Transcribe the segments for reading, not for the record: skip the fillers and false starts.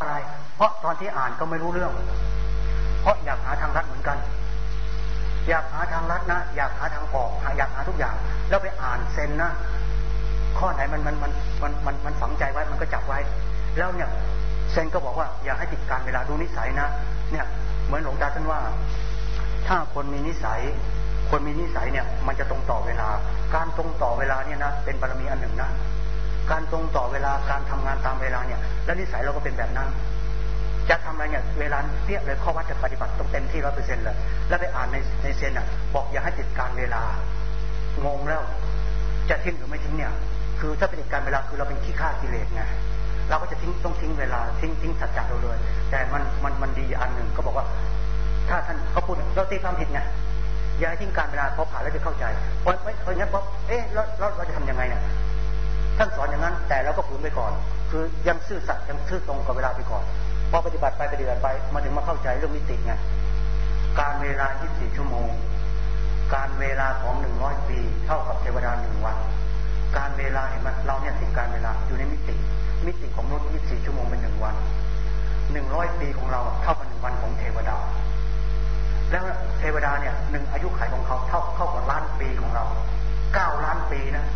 อะไรเพราะตอนที่อ่านก็ไม่รู้เรื่องเพราะอยากหาทางลัดเหมือนกันอยากหาทางลัดนะอยากหาทางออกอยากหาทุกอย่างแล้วไปอ่านเซนนะข้อไหนมันฝังใจไว้มันก็จับไว้แล้วเนี่ยเซนก็บอกว่าอย่าให้ติดการเวลาดูนิสัยนะเนี่ยเหมือนหลวงตาท่านว่าถ้าคนมีนิสัยเนี่ยมันจะตรงต่อเวลาการตรงต่อเวลาเนี่ยนะเป็นบารมีอันหนึ่งนะการตรงต่อเวลาการทำงานตามเวลาเนี่ยแล้วนิสัยเราก็เป็นแบบนั้นจะทำอะไรเนี่ยเวลาเปี้ยเลยข้อวัดจะปฏิบัติต้องเต็มที่ 100% เลยแล้วไปอ่านในเซนอ่ะบอกอย่าให้ติดการเวลางงแล้วจะทิ้งหรือไม่ทิ้งเนี่ยคือถ้าเป็นติดการเวลาคือเราเป็นขี้ข้ากิเลสไงเราก็จะต้องทิ้งเวลาทิ้งสัจจะเราเลยแต่มันดีอันหนึ่งก็บอกว่าถ้าท่านเขาพูดเราตีความผิดไงอย่าให้ทิ้งการเวลาพอผ่านแล้วจะเข้าใจเพราะงั้นเพราะเราจะทำยังไงเนี่ยท่านสอนอย่างนั้นแต่เราก็ฝืนไปก่อนคือยังซื่อสัตย์ยังซื่อตรงกับเวลาไปก่อนพอปฏิบัติไปมาถึงมาเข้าใจเรื่องมิติไงการเวลา24 ชั่วโมงการเวลาของ100 ปีเท่ากับเทวดา1 วันการเวลาเห็นไหมเราเนี่ยติดการเวลาอยู่ในมิติของมนุษย์24 ชั่วโมงเป็น1 วัน100 ปีของเราเท่ากับ1 วันของเทวดาแล้วเทวดาเนี่ย1อายุขัยของเขาเท่ากับล้านปีของเรา9 ล้านปีนะ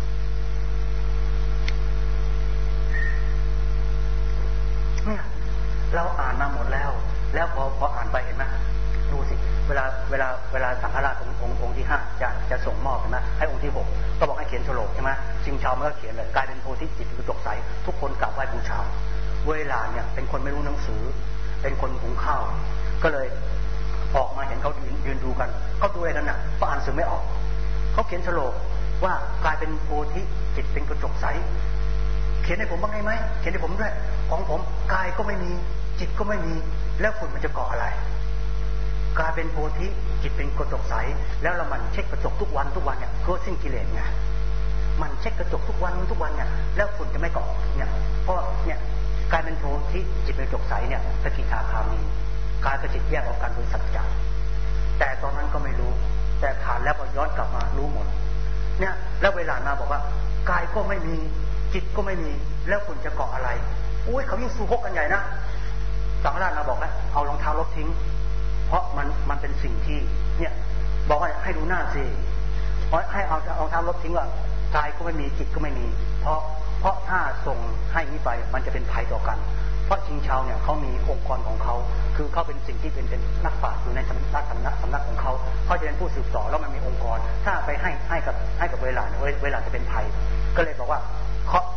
เนี่ยเราอ่านมาหมดแล้วพออ่านไปเห็นไหมดูสิเวลาสังฆราชองค์ที่5จะส่งมอบใช่ไหมให้องค์ที่6ก็บอกให้เขียนโฉลกใช่ไหมชิงชาวมันก็เขียนเลยกลายเป็นโพธิจิตกระจกใสทุกคนกราบไหว้บูชาเวลาเนี่ยเป็นคนไม่รู้หนังสือเป็นคนหุงข้าวก็เลยออกมาเห็นเขายืนดูกันเขาดูอะไรกันน่ะเพราะอ่านสื่อไม่ออกเขาเขียนโฉลกว่ากลายเป็นโพธิจิตเป็นกระจกใสเขียนให้ผมบ้างได้ไหมเขียนให้ผมด้วยของผมกายก็ไม่มีจิตก็ไม่มีแล้วฝุ่นมันจะก่ออะไรกลายเป็นโพธิจิตเป็นกระจกใสแล้วเรามันเช็คกระจกทุกวันเนี่ยเพื่อสิ้นกิเลสไงมันเช็คกระจกทุกวันเนี่ยแล้วฝุ่นจะไม่ก่อเนี่ยเพราะเนี่ยกลายเป็นโพธิจิตเป็นกระจกใสเนี่ยสกิทาคามีกายกับจิตแยกออกกันโดยสัจจะแต่ตอนนั้นก็ไม่รู้แต่ผ่านแล้วพอย้อนกลับมารู้หมดเนี่ยแล้วเวลามาบอกว่ากายก็ไม่มีจิตก็ไม่มีแล้วคุณจะเกาะอะไรอุ้ยเขายิ่งสู้ฮกกันใหญ่นะสังฆราชมาบอกว่าเอารองเท้าลบทิ้งเพราะมันเป็นสิ่งที่เนี่ยบอกว่าให้ดูหน้าสิให้เอารองเท้าลบทิ้งว่ากายก็ไม่มีจิตก็ไม่มีเพราะถ้าส่งให้นี้ไปมันจะเป็นภัยต่อกันเพราะชิงชาวเนี่ยเขามีองค์กรของเขาคือเขาเป็นสิ่งที่เป็นนักปราชญ์อยู่ในสำนักของเขาเขาจะเป็นผู้สืบต่อแล้วมันมีองค์กรถ้าไปให้กับเวลาจะเป็นภัยก็เลยบอกว่าเคาะ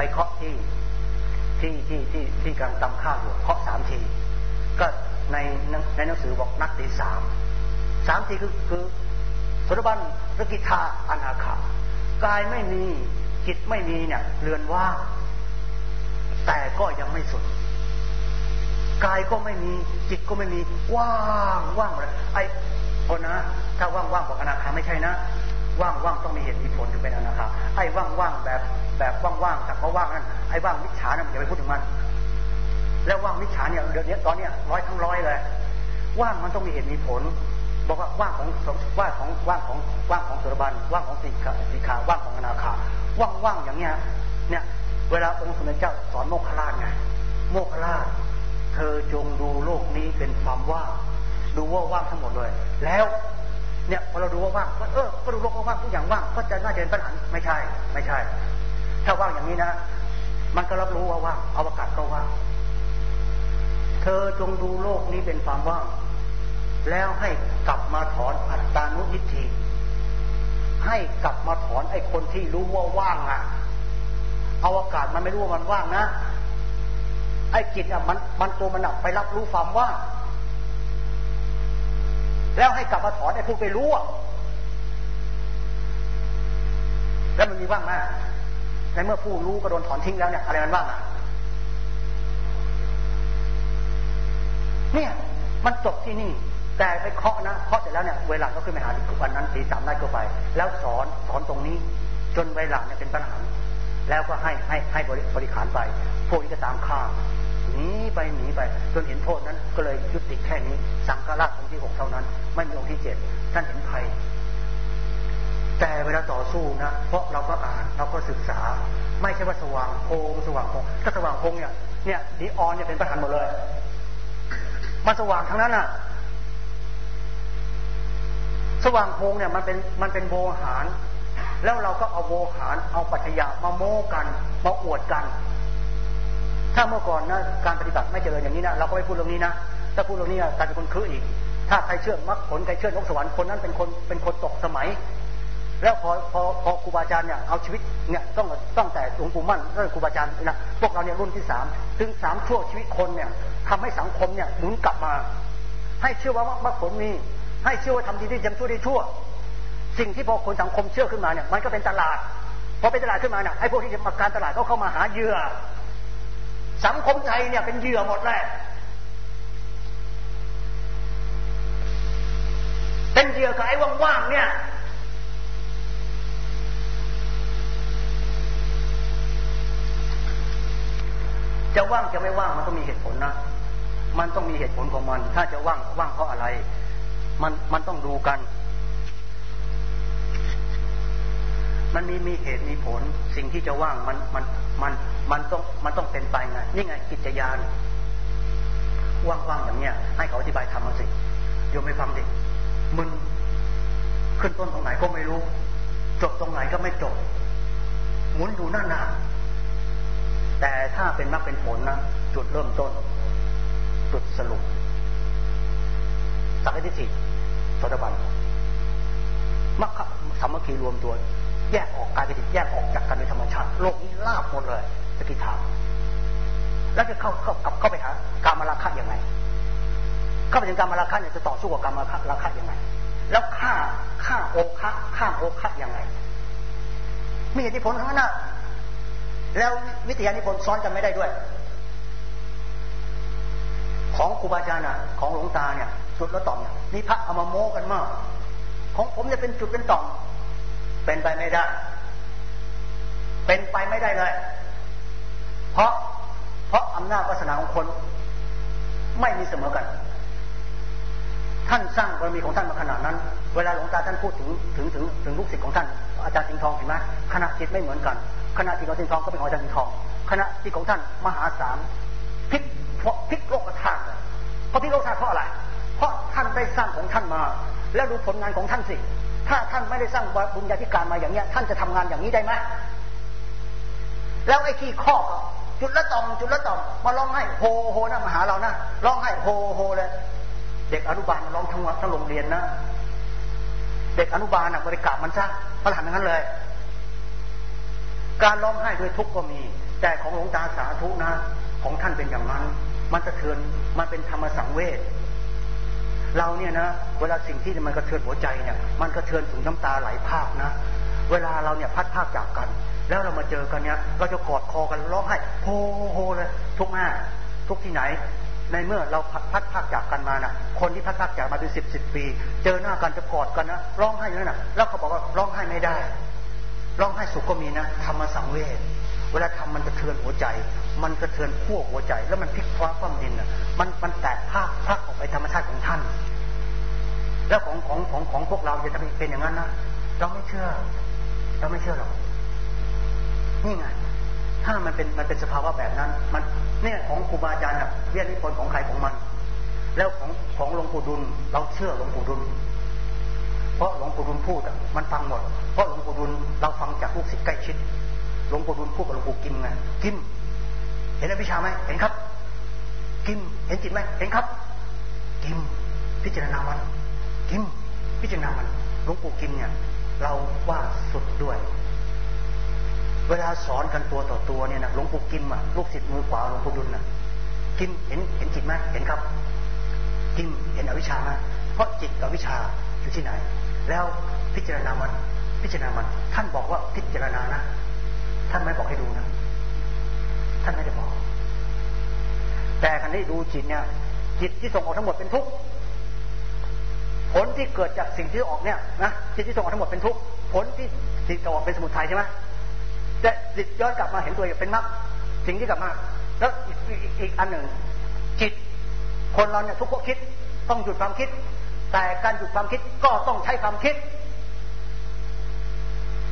ที่กำลังตำข้าวอยู่เคาะ3 ทีก็ในหนังสือบอกนัดตี3 ทีคือโสดาบันสกิทาอนาคากายไม่มีจิตไม่มีเนี่ยเรือนว่างแต่ก็ยังไม่สุดกายก็ไม่มีจิตก็ไม่มีว่างเลยไอ้คนนะถ้าว่างบอกอนาคาไม่ใช่นะว่างต้องมีเหตุมีผลถึงเป็นอนาคาไอ้ว่างแบบว่างแต่เพราะว่างนั่นไอ้ว่างมิจฉาเนี่ยอย่าไปพูดถึงมันแล้วว่างมิจฉาเนี่ยเดี๋ยวนี้ตอนเนี้ย100 ทั้ง 100เลยว่างมันต้องมีเหตุมีผลบอกว่าว่างของโสดาบันว่างของสีขาว่างของอนาคาว่างอย่างเงี้ยเนี่ยเวลาองค์สมเด็จเจ้าสอนโมคคัลลานะไงโมคคัลลาเธอจงดูโลกนี้เป็นความว่างดูว่าว่างทั้งหมดเลยแล้วเนี่ยพอเราดูว่าว่างก็ดูโลกว่างทุกอย่างว่างก็จะน่าจะเป็นปัญหาไม่ใช่ถ้าว่างอย่างนี้นะมันก็รับรู้ว่าว่างอวกาศก็ว่างเธอจงดูโลกนี้เป็นความว่างแล้วให้กลับมาถอนอัตตานุทิฏฐิให้กลับมาถอนไอ้คนที่รู้ว่าว่างอ่ะอวกาศมันไม่รู้ว่ามันว่างนะไอ้จิตอ่ะมันตัวมันไปรับรู้ความว่างแล้วให้กลับมาถอนไอ้ผู้ไปรู้อ่ะแล้วมันมีว่างไหมในเมื่อผู้รู้ก็โดนถอนทิ้งแล้วเนี่ยอะไรมันว่างอ่ะเนี่ยมันจบที่นี่แต่ไปเคาะเสร็จแล้วเนี่ยเวลาก็ขึ้นไปหาวันนั้นตี 3ได้ก็ไปแล้วสอนตรงนี้จนเวลาเนี่ยเป็นปัญหาแล้วก็ให้บริขารไปพวกนี้ก็ตามข้าหนีไปจนเห็นโทษนั้นก็เลยยุติแค่นี้สังฆราชองค์ที่6เท่านั้นไม่มีองค์ที่7ท่านเห็นภัยแต่เวลาต่อสู้นะเพราะเราก็อ่านเราก็ศึกษาไม่ใช่ว่าสว่างโพงถ้าสว่างโพงเนี่ยเนี่ยนีออนเนี่ยเป็นประธานหมดเลยมันสว่างทั้งนั้นน่ะสว่างโพงเนี่ยมันเป็นโวหารแล้วเราก็เอาโวหารเอาปรัชญามาโม้กันมาอวดกันถ้าเมื่อก่อนนะการปฏิบัติไม่เจริญอย่างนี้นะเราก็ไม่พูดเรื่องนี้นะถ้าพูดเรื่องนี้กลายเป็นคนคืออีกถ้าใครเชื่อมรรคผลใครเชื่อนกสวรรค์คนนั้นเป็นคนตกสมัยแล้วพอครูบาอาจารย์เนี่ยเอาชีวิตเนี่ยต้องแต่หลวงปู่มั่นแล้วครูบาอาจารย์นะพวกเราเนี่ยรุ่นที่3ถึง3ชั่วชีวิตคนเนี่ยทำให้สังคมเนี่ยหมุนกลับมาให้เชื่อว่ามรรคผลมีให้เชื่อว่าทำดีได้ยังชั่วได้ชั่วสิ่งที่พอคนสังคมเชื่อขึ้นมาเนี่ยมันก็เป็นตลาดพอเป็นตลาดขึ้นมาเนี่ยไอ้พวกที่จะมาการตลาดก็เข้ามาหาเหยื่อสังคมไทยเนี่ยเป็นเหยื่อหมดเลยเป็นเหยื่อกับไอ้ว่างๆเนี่ยจะว่างจะไม่ว่างมันต้องมีเหตุผลนะมันต้องมีเหตุผลของมันถ้าจะว่างเพราะอะไรมันต้องดูกันมันมีเหตุมีผลสิ่งที่จะว่างมันต้องเป็นไปไงนี่ไงกิจยานว่างๆอย่างเนี้ยให้เขาอธิบายทำมาสิโยมไม่ฟังดิมึงขึ้นต้นตรงไหนก็ไม่รู้จบตรงไหนก็ไม่จบหมุนดูหน้าแต่ถ้าเป็นมรรคเป็นผลนะจุดเริ่มต้นจุดสรุปสักทิฏฐิโสดาบันมรรคสามัคคีรวมตัวแยกออกกายเป็นจิตแยกออกจากกันโดยธรรมชาติโลกนี้ลาบหมดเลยสกิทางแล้วจะเข้าไปหากามราคะยังไงเข้าไปถึงกามราคะเนี่ยจะต่อสู้กับกามราคะยังไงแล้วฆ่าโอคะยังไงมีเหตุผลทั้งนั้นนะแล้ววิทยานิพนธ์ซ้อนกันไม่ได้ด้วยของครูบาอาจารย์น่ะของหลวงตาเนี่ยจุดละต่อมนี่พระเอามาโม้กันมากของผมจะเป็นจุดเป็นต่อมเป็นไปไม่ได้เป็นไปไม่ได้เลยเพราะอำนาจวาสนาของคนไม่มีเสมอกันท่านสร้างบารมีของท่านมาขนาดนั้นเวลาหลวงตาท่านพูดถึงลูกศิษย์ของท่านอาจารย์สิงห์ทองเห็นไหมขณะจิตไม่เหมือนกันขณะจิตของสิงห์ทองก็เป็นของอาจารย์สิงห์ทองขณะจิตของท่านมหาศาลพลิกโลกธาตุเพราะพลิกโลกธาตุเพราะอะไรเพราะท่านได้สร้างของท่านมาแล้วดูผลงานของท่านสิถ้าท่านไม่ได้สร้างบุญญาธิการมาอย่างเนี้ยท่านจะทำงานอย่างนี้ได้ไหมแล้วไอ้ขี้ข้อจุดละต่อมมาร้องให้โฮนะมาหาเรานะร้องให้โฮเลยเด็กอนุบาลร้องทั้งโรงเรียนนะเด็กอนุบาลบริกรรมมันซะพระหันอย่างนั้นเลยการร้องไห้ด้วยทุกข์ก็มีแต่ของหลวงตาสาธุนะของท่านเป็นอย่างนั้นมันสะเทือนมันเป็นธรรมสังเวชเราเนี่ยนะเวลาสิ่งที่มันกระเทือนหัวใจเนี่ยมันกระเทือนถึงน้ำตาไหลพรากนะเวลาเราเนี่ยพัดพรากจากกันแล้วเรามาเจอกันเนี่ยเราจะกอดคอกันร้องไห้โฮเลยทุกหน้าทุกที่ไหนในเมื่อเราพัดพรากจากกันมานะคนที่พัดพรากจากมาเป็น10 ปีเจอหน้ากันจะกอดกันนะร้องไห้อยู่นั่นน่ะแล้วเขาบอกว่าร้องไห้ไม่ได้ร้องไห้สุขก็มีนะธรรมสังเวชเวลาทำมันกระเทือนหัวใจมันกระเทือนขั้วหัวใจแล้วมันพลิกฟ้าคว่ำดินน่ะมันแตกภาคออกไปธรรมชาติของท่านแล้วของพวกเราจะเป็นอย่างนั้นนะเราไม่เชื่อหรอกนี่ไงถ้ามันเป็นสภาวะแบบนั้นมันเนี่ยของครูบาอาจารย์น่ะวิทยานิพนธ์ของใครของมันแล้วของหลวงปู่ดุลเราเชื่อหลวงปู่ดุลเพราะหลวงปู่ดุลพูดมันฟังหมดเพราะหลวงปู่ดุลเราฟังจากลูกศิษย์ใกล้ชิดหลวงปู่ดุลพูดกับหลวงปู่กิมไงกิมเห็นอวิชชาไหมเห็นครับกิมเห็นจิตไหมเห็นครับกิมพิจารณามันกิมพิจารณามันหลวงปู่กิมเนี่ยเราว่าสุดด้วยเวลาสอนกันตัวต่อตัวเนี่ยนะหลวงปู่กิมลูกศิษย์มือขวาหลวงปู่ดุลกิมเห็นจิตไหมเห็นครับกิมเห็นอวิชชาไหมเพราะจิตกับวิชาอยู่ที่ไหนแล้วพิจารณามันท่านบอกว่าพิจารณานะท่านไม่บอกให้ดูนะท่านไม่ได้บอกแต่คันนี้ดูจิตเนี่ยจิตที่ส่งออกทั้งหมดเป็นทุกข์ผลที่เกิดจากสิ่งที่ออกเนี่ยนะจิตที่ส่งออกทั้งหมดเป็นทุกข์ผลที่จิตออกเป็นสมุทัยใช่ไหมแต่จิตย้อนกลับมาเห็นตัวเป็นมรรคสิ่งที่กลับมาแล้วอีกอันหนึ่งจิตคนเราเนี่ยทุกข์ก็คิดต้องหยุดความคิดแต่การหยุดความคิดก็ต้องใช้ความคิด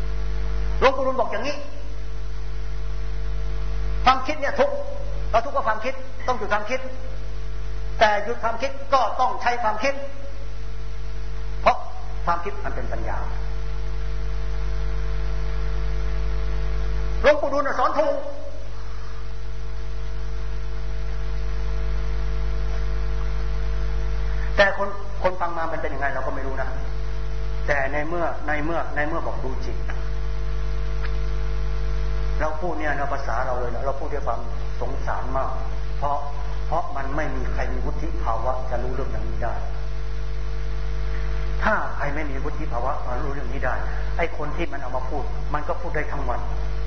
หลวงปู่ดุลบอกอย่างนี้ความคิดเนี่ยทุกข์เราทุกข์กับความคิดต้องหยุดความคิดแต่หยุดความคิดก็ต้องใช้ความคิดเพราะความคิดมันเป็นปัญญาหลวงปู่ดูลสอนถูกแต่คนฟังมามันเป็นยังไงเราก็ไม่รู้นะแต่ในเมื่อบอกดูจิตเราพูดเนี่ยในภาษาเราเลยนะเราพูดด้วยความสงสารมากเพราะมันไม่มีใครมีวุฒิภาวะจะรู้เรื่องอย่างนี้ได้ถ้าใครไม่มีวุฒิภาวะมารู้เรื่องนี้ได้ไอ้คนที่มันเอามาพูดมันก็พูดได้ทั้งวัน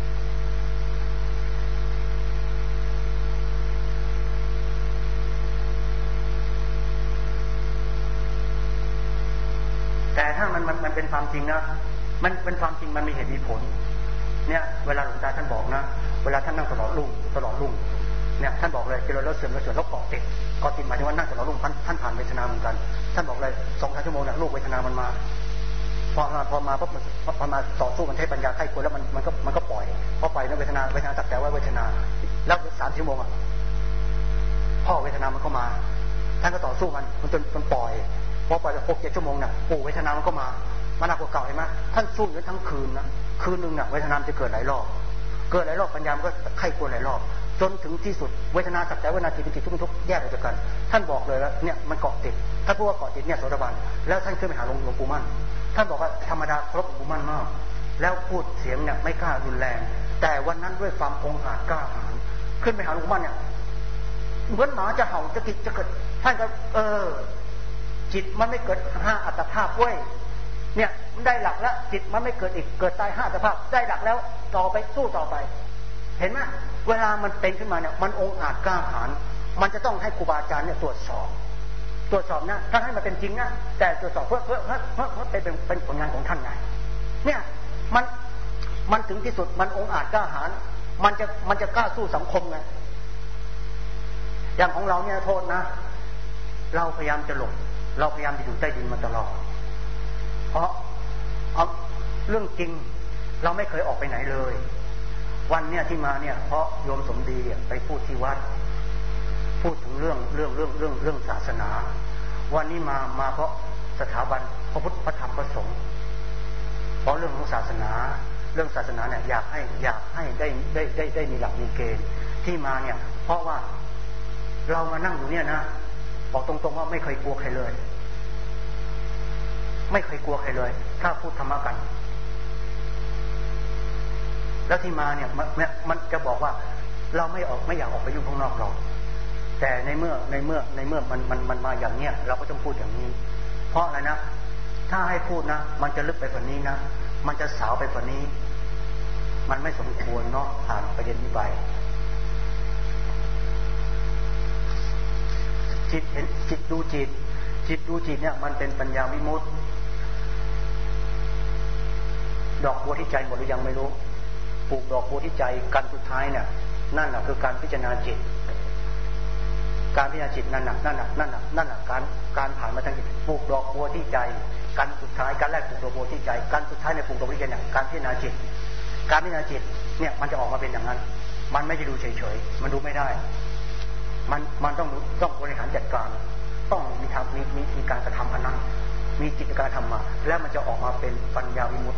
แต่ถ้ามันเป็นความจริงนะมันเป็นความจริงมันมีเหตุมีผลเนี่ยเวลาหลวงตาท่านบอกนะเวลาท่านนั่งตลอดรุ่งเนี่ยท่านบอกเลยเจริญแล้วเสื่อมแล้วเสื่อมแล้วเกาะติดหมายถึงว่านั่งตลอดรุ่งท่านผ่านเวทนาเหมือนกันท่านบอกเลย 2-3 ชั่วโมงเนี่ยลูกเวทนามันมาพอมาปุ๊บพอมาต่อสู้มันใช้ปัญญาไข้ควรแล้วมันก็ปล่อยพอปล่อยแล้วเวทนาตัดแต่ว่าเวทนาแล้ว3 ชั่วโมงอ่ะพ่อเวทนามันก็มาท่านก็ต่อสู้มันจนปล่อยพอปล่อยไป6-7 ชั่วโมงน่ะปู่เวทนามันก็มาหนักกว่าเก่าเห็นไหมท่านสู้อยู่ทั้งคืนนะคืนนึงน่ะเวทนาจะเกิดหลายรอบปัญญามันก็ไข้ควรหลายรอบจนถึงที่สุดเวทนาสักแต่เวทนาจิตเป็นจิตทุกแยกออกจากกันท่านบอกเลยแล้วเนี่ยมันเกาะติดถ้าพูดว่าเกาะติดเนี่ยโสดาบันแล้วท่านขึ้นไปหาหลวงปู่มั่นท่านบอกว่าธรรมดาเคารพหลวงปู่มั่นมากแล้วพูดเสียงเนี่ยไม่กล้ารุนแรงแต่วันนั้นด้วยความองอาจกล้าหาญขึ้นไปหาหลวงปู่มั่นเนี่ยเหมือนหมาจะเห่าจะกิดจะเกิดท่านก็จิตมันไม่เกิด5 อัตภาพเว้ยเนี่ยมันได้หลักแล้วจิตมันไม่เกิดอีกเกิดตาย5 อัตภาพได้หลักแล้วต่อไปสู้ต่อไปเห็นไหมเวลามันเป็นขึ้นมาเนี่ยมันองอาจกล้าหาญมันจะต้องให้ครูบาอาจารย์เนี่ยตรวจสอบนะถ้าให้มันเป็นจริงนะแต่ตรวจสอบเพื่อเป็นผลงานของท่านไงเนี่ยมันถึงที่สุดมันองอาจกล้าหาญมันจะกล้าสู้สังคมไงอย่างของเราเนี่ยโทษนะเราพยายามจะหลบเราพยายามจะอยู่ใต้ดินมาตลอดเพราะเรื่องจริงเราไม่เคยออกไปไหนเลยวันเนี่ยที่มาเนี่ยเพราะโยมสมดีไปพูดที่วัดพูดถึงเรื่องศาสนาวันนี้มาเพราะสถาบันพระพุทธพระธรรมพระสงฆ์เพราะเรื่องของศาสนาเนี่ยอยากให้ได้มีหลักมีเกณฑ์ที่มาเนี่ยเพราะว่าเรามานั่งอยู่เนี่ยนะบอกตรงๆว่าไม่เคยกลัวใครเลยไม่เคยกลัวใครเลยถ้าพูดธรรมะกันแล้วที่มาเนี่ยมันจะบอกว่าเราไม่อยากออกไปยุ่งข้างนอกหรอกแต่ในเมื่อมันมาอย่างเนี้ยเราก็ต้องพูดอย่างนี้เพราะอะไรนะถ้าให้พูดนะมันจะลึกไปกว่านี้นะมันจะสาวไปกว่านี้มันไม่สมควรเนาะผ่านประเด็นนี้ไปจิตดูจิตเนี่ยมันเป็นปัญญาวิมุตติดอกบัวที่ใจหมดหรือยังไม่รู้ปลูกดอกบัวที่ใจกันสุดท้ายเนี่ยนั่นแหละคือการพิจารณาจิตการพิจารณาจิตนั่นน่ะการผ่านมาทางจิตปลูกดอกบัวที่ใจกันสุดท้ายการแรกปลูกดอกบัวที่ใจกันสุดท้ายในปลูกดอกบัวที่ใจเนี่ยการพิจารณาจิตเนี่ยมันจะออกมาเป็นอย่างนั้นมันไม่ได้ดูเฉยๆมันดูไม่ได้มันต้องบริหารจัดการต้องมีการกระทำอันนั้นมีจิตการทำมาแล้วมันจะออกมาเป็นปัญญาวิมุตติ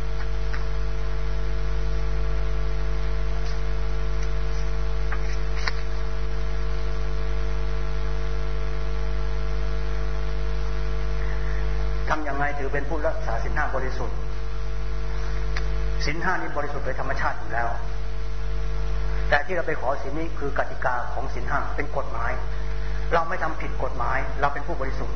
ทำยังไงถือเป็นผู้รักษาศีล 5บริสุทธิ์ศีล 5นี้บริสุทธิ์โดยธรรมชาติอยู่แล้วแต่ที่เราไปขอศีลนี้คือกติกาของศีล 5เป็นกฎหมายเราไม่ทำผิดกฎหมายเราเป็นผู้บริสุทธิ์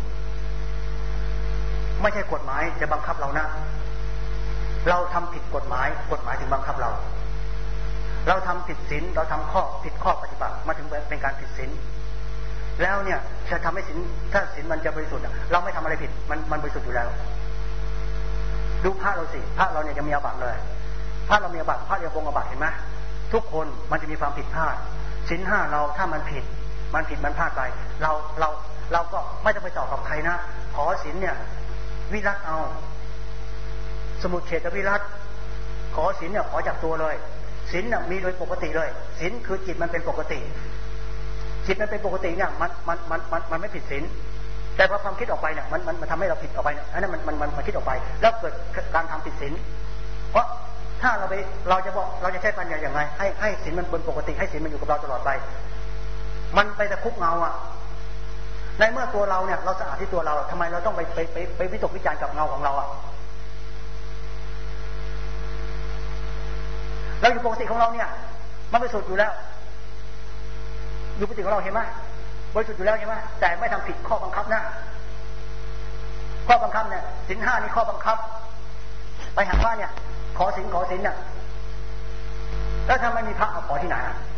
ไม่ใช่กฎหมายจะบังคับเรานะเราทำผิดกฎหมายถึงบังคับเราทำผิดศีลเราทำผิดข้อปฏิบัติมาถึงเป็นการผิดศีลแล้วเนี่ยจะทำให้ศีลถ้าศีลมันจะบริสุทธิ์เราไม่ทำอะไรผิดมันบริสุทธิ์อยู่แล้วดูพระเราสิพระเราเนี่ยยังมีอาบัติเลยพระเรามีอาบัติพระยังคงอาบัติเห็นไหมทุกคนมันจะมีความผิดพลาดศีล 5เราถ้ามันผิดมันพลาดไปเราก็ไม่ต้องไปต่อกับใครนะขอศีลเนี่ยวิรัตเอาสมุทเฉทวิรัตขอศีลเนี่ยขอจากตัวเลยศีลเนี่ยมีโดยปกติเลยศีลคือจิตมันเป็นปกติจิตมันเป็นปกติเนี่ยมันไม่ผิดศีลแต่พอความคิดออกไปเนี่ยมันทำให้เราผิดออกไปเนี่ยอันนั้นมันคิดออกไปแล้วเกิดการทำผิดศีลเพราะถ้าเราจะบอกเราจะใช้ปัญญาอย่างไรให้ศีลมันเป็นปกติให้ศีลมันอยู่กับเราตลอดไปมันไปตะคุบเงาในเมื่อตัวเราเนี่ยเราสะอาดที่ตัวเราทำไมเราต้องไปวิตกวิจารณ์กับเงาของเราเราอยู่ปกติของเราเนี่ยมันบริสุทธิ์อยู่แล้วอยู่ปกติของเราเห็นไหมบริสุทธิ์อยู่แล้วเห็นไหมแต่ไม่ทำผิดข้อบังคับนะข้อบังคับเนี่ยศีล 5นี่ข้อบังคับไปหาพระเนี่ยขอศีลเนี่ยแล้วถ้าไม่มีพระขอที่ไหน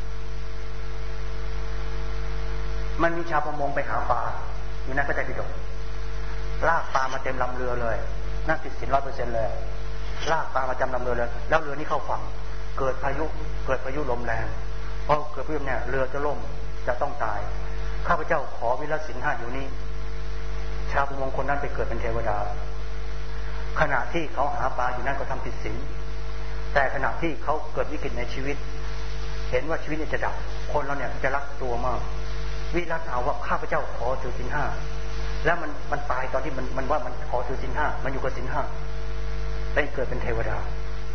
มันมีชาวประมงไปหาปลาอยู่ในพระไตรปิฎกลากปลามาเต็มลำเรือเลยนั่นติดศีล 100% เลยลากปลามาจำลำเรือเลยแล้วเรือนี้เข้าฝั่งเกิดพายุลมแรงพอเกิดพายุเนี่ยเรือจะล่มจะต้องตายข้าพเจ้าขอวิรัติศีล 5อยู่นี้ชาวประมงคนนั้นไปเกิดเป็นเทวดาขณะที่เขาหาปลาอยู่นั้นก็ทำผิดศีลแต่ขณะที่เขาเกิดวิกฤตในชีวิตเห็นว่าชีวิตจะดับคนเราเนี่ยจะรักตัวมากวิรัติเอาว่าข้าพเจ้าขอถือศีล 5แล้วมันตายตอนที่มันว่ามันขอถือศีล 5มันอยู่กับศีล 5ไปเกิดเป็นเทวดา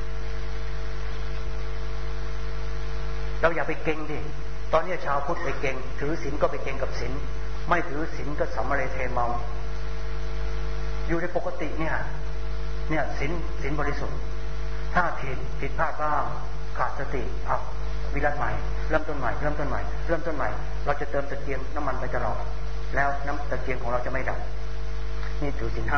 เราอย่าไปเก่งดิตอนนี้ชาวพุทธไปเก่งถือศีลก็ไปเก่งกับศีลไม่ถือศีลก็สัมมาเรเทเมาอยู่ในปกติเนี่ยศีลบริสุทธิ์ถ้าผิดพลาดบ้างขาดสติวิรัติใหม่เริ่มต้นใหม่เราจะเติมตะเกียงน้ำมันไปตลอดแล้วน้ำตะเกียงของเราจะไม่ดับนี่ถือศีล 5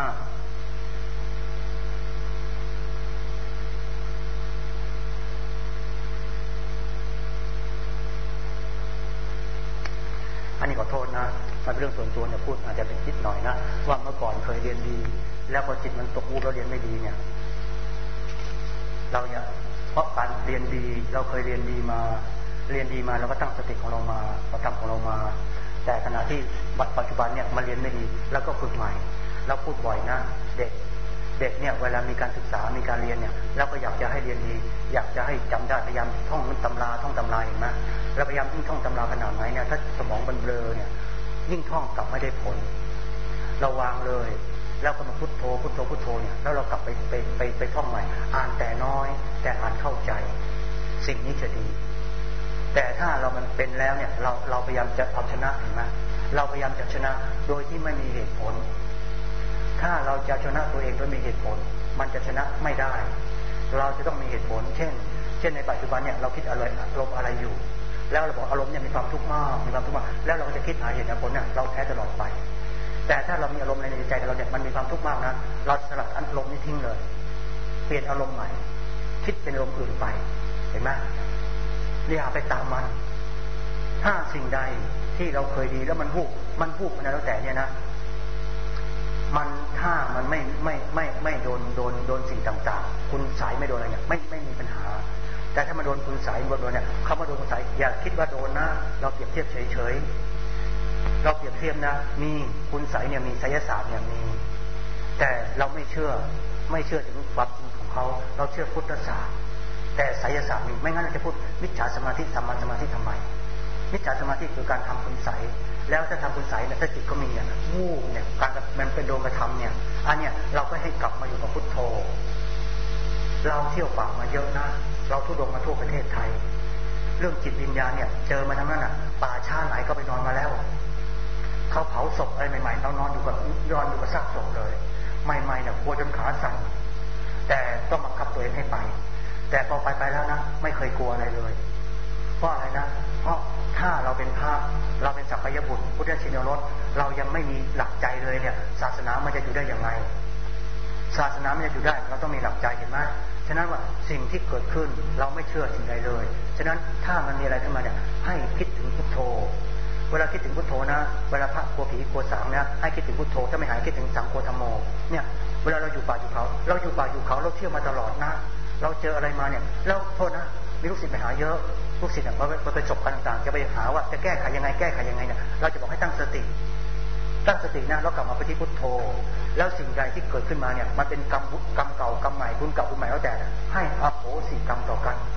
อันนี้ขอโทษนะมันเป็นเรื่องส่วนตัวเนี่ยพูดอาจจะเป็นคิดหน่อยนะว่าเมื่อก่อนเคยเรียนดีแล้วพอจิตมันตกอู่แล้วเรียนไม่ดีเนี่ยเราเนี่ยเพราะการเรียนดีเราเคยเรียนดีมาเราก็ตั้งสติของเรามาเราทำของเรามาแต่ขณะที่ปัจจุบันเนี่ยมาเรียนไม่ดีแล้วก็ฝึกใหม่เราพูดบ่อยนะเด็กเนี่ยเวลามีการศึกษามีการเรียนเนี่ยเราก็อยากจะให้เรียนดีอยากจะให้จำได้พยายามท่องตำราเห็นไหมเราพยายามยิ่งท่องตำราขนาดไหนเนี่ยถ้าสมองมันเบลอเนี่ยยิ่งท่องกลับไม่ได้ผลเราวางเลยแล้วก็มาพุทโธเนี่ยแล้วเรากลับไปท่องใหม่อ่านแต่น้อยแต่อ่านเข้าใจสิ่งนี้จะดีแต่ถ้าเรามันเป็นแล้วเนี่ยเราพยายามจะเอาชนะเห็นไหมเราพยายามจะชนะโดยที่ไม่มีเหตุผลถ้าเราจะชนะตัวเองโดยมีเหตุผลมันจะชนะไม่ได้เราจะต้องมีเหตุผลเช่นในปัจจุบันเนี่ยเราคิดอารมณ์อะไรอยู่แล้วเราบอกอารมณ์เนี่ยมีความทุกข์มากแล้วเราก็จะคิดหาเหตุผลเนี่ยเราแท้ตลอดไปแต่ถ้าเรามีอารมณ์ในใจเราเนี่ยมันมีความทุกข์มากนะเราสลัดอารมณ์นี้ทิ้งเลยเปลี่ยนอารมณ์ใหม่คิดเป็นอารมณ์อื่นไปเห็นไหมอย่าไปตามมันถ้าสิ่งใดที่เราเคยดีแล้วมันวูบนะแล้วแต่เนี่ยนะมันถ้ามันไม่โดนสิ่งต่างๆคุณสายไม่โดนอะไรเนี่ยไม่มีปัญหาแต่ถ้ามาโดนคุณสายโดนเนี่ยเขามาโดนคุณสายอย่าคิดว่าโดนนะเราเปรียบเทียบเฉยเราเปรียบเทียบนะมีคุณสายเนี่ยมีไสยศาสตร์เนี่ยมีแต่เราไม่เชื่อถึงความจริงของเขาเราเชื่อพุทธศาสตร์แต่ไสยศาสตร์มีไม่งั้นเราจะพูดมิจฉาสมาธิสัมมาสมาธิทำไมมิจฉาสมาธิคือการทำคุณไสยแล้วถ้าทำคุณไสยเนี่ยถ้าจิตก็มีเนี่ยวูบเนี่ยการมันเป็นโดนกระทำเนี่ยอันเนี้ยเราก็ให้กลับมาอยู่กับพุทโธเราเที่ยวป่ามาเยอะนะเราทุดงมาทั่วประเทศไทยเรื่องจิตวิญญาณเนี่ยเจอมาทั้งนั้นป่าช้าไหนก็ไปนอนมาแล้วเขาเผาศพอะไรใหม่ๆเรานอนอยู่กับซากศพเลยใหม่ๆเนี่ยกลัวจนขาสั่นแต่ต้องบังคับตัวเองให้ไปแต่พอไปแล้วนะไม่เคยกลัวอะไรเลยเพราะอะไรนะเพราะถ้าเราเป็นพระเราเป็นสัพพยบุตรพุทธชินรสเรายังไม่มีหลักใจเลยเนี่ยศาสนามันจะอยู่ได้อย่างไรศาสนามันจะอยู่ได้เราต้องมีหลักใจเห็นไหมฉะนั้นว่าสิ่งที่เกิดขึ้นเราไม่เชื่อสิ่งใดเลยฉะนั้นถ้ามันมีอะไรขึ้นมาเนี่ยให้คิดถึงพุทโธเวลาคิดถึงพุทโธนะเวลาพระกลัวผีกลัวสางเนี่ยให้คิดถึงพุทโธถ้าไม่หายคิดถึงสังโฆธัมโมเนี่ยเวลาเราอยู่ป่าอยู่เขาเราเชื่อมาตลอดนะเราเจออะไรมาเนี่ยเราโทษนะมีลูกศิษย์ไปหาเยอะลูกศิษย์เนี่ยพอไปจบกันต่างๆจะไปหาว่าจะแก้ไขยังไงเนี่ยเราจะบอกให้ตั้งสตินะแล้วกลับมาไปที่พุทโธแล้วสิ่งใดที่เกิดขึ้นมาเนี่ยมันเป็นกรรมเก่ากรรมใหม่บุญเก่าบุญใหม่แล้วแต่ให้อโหสิกรรมต่อกัน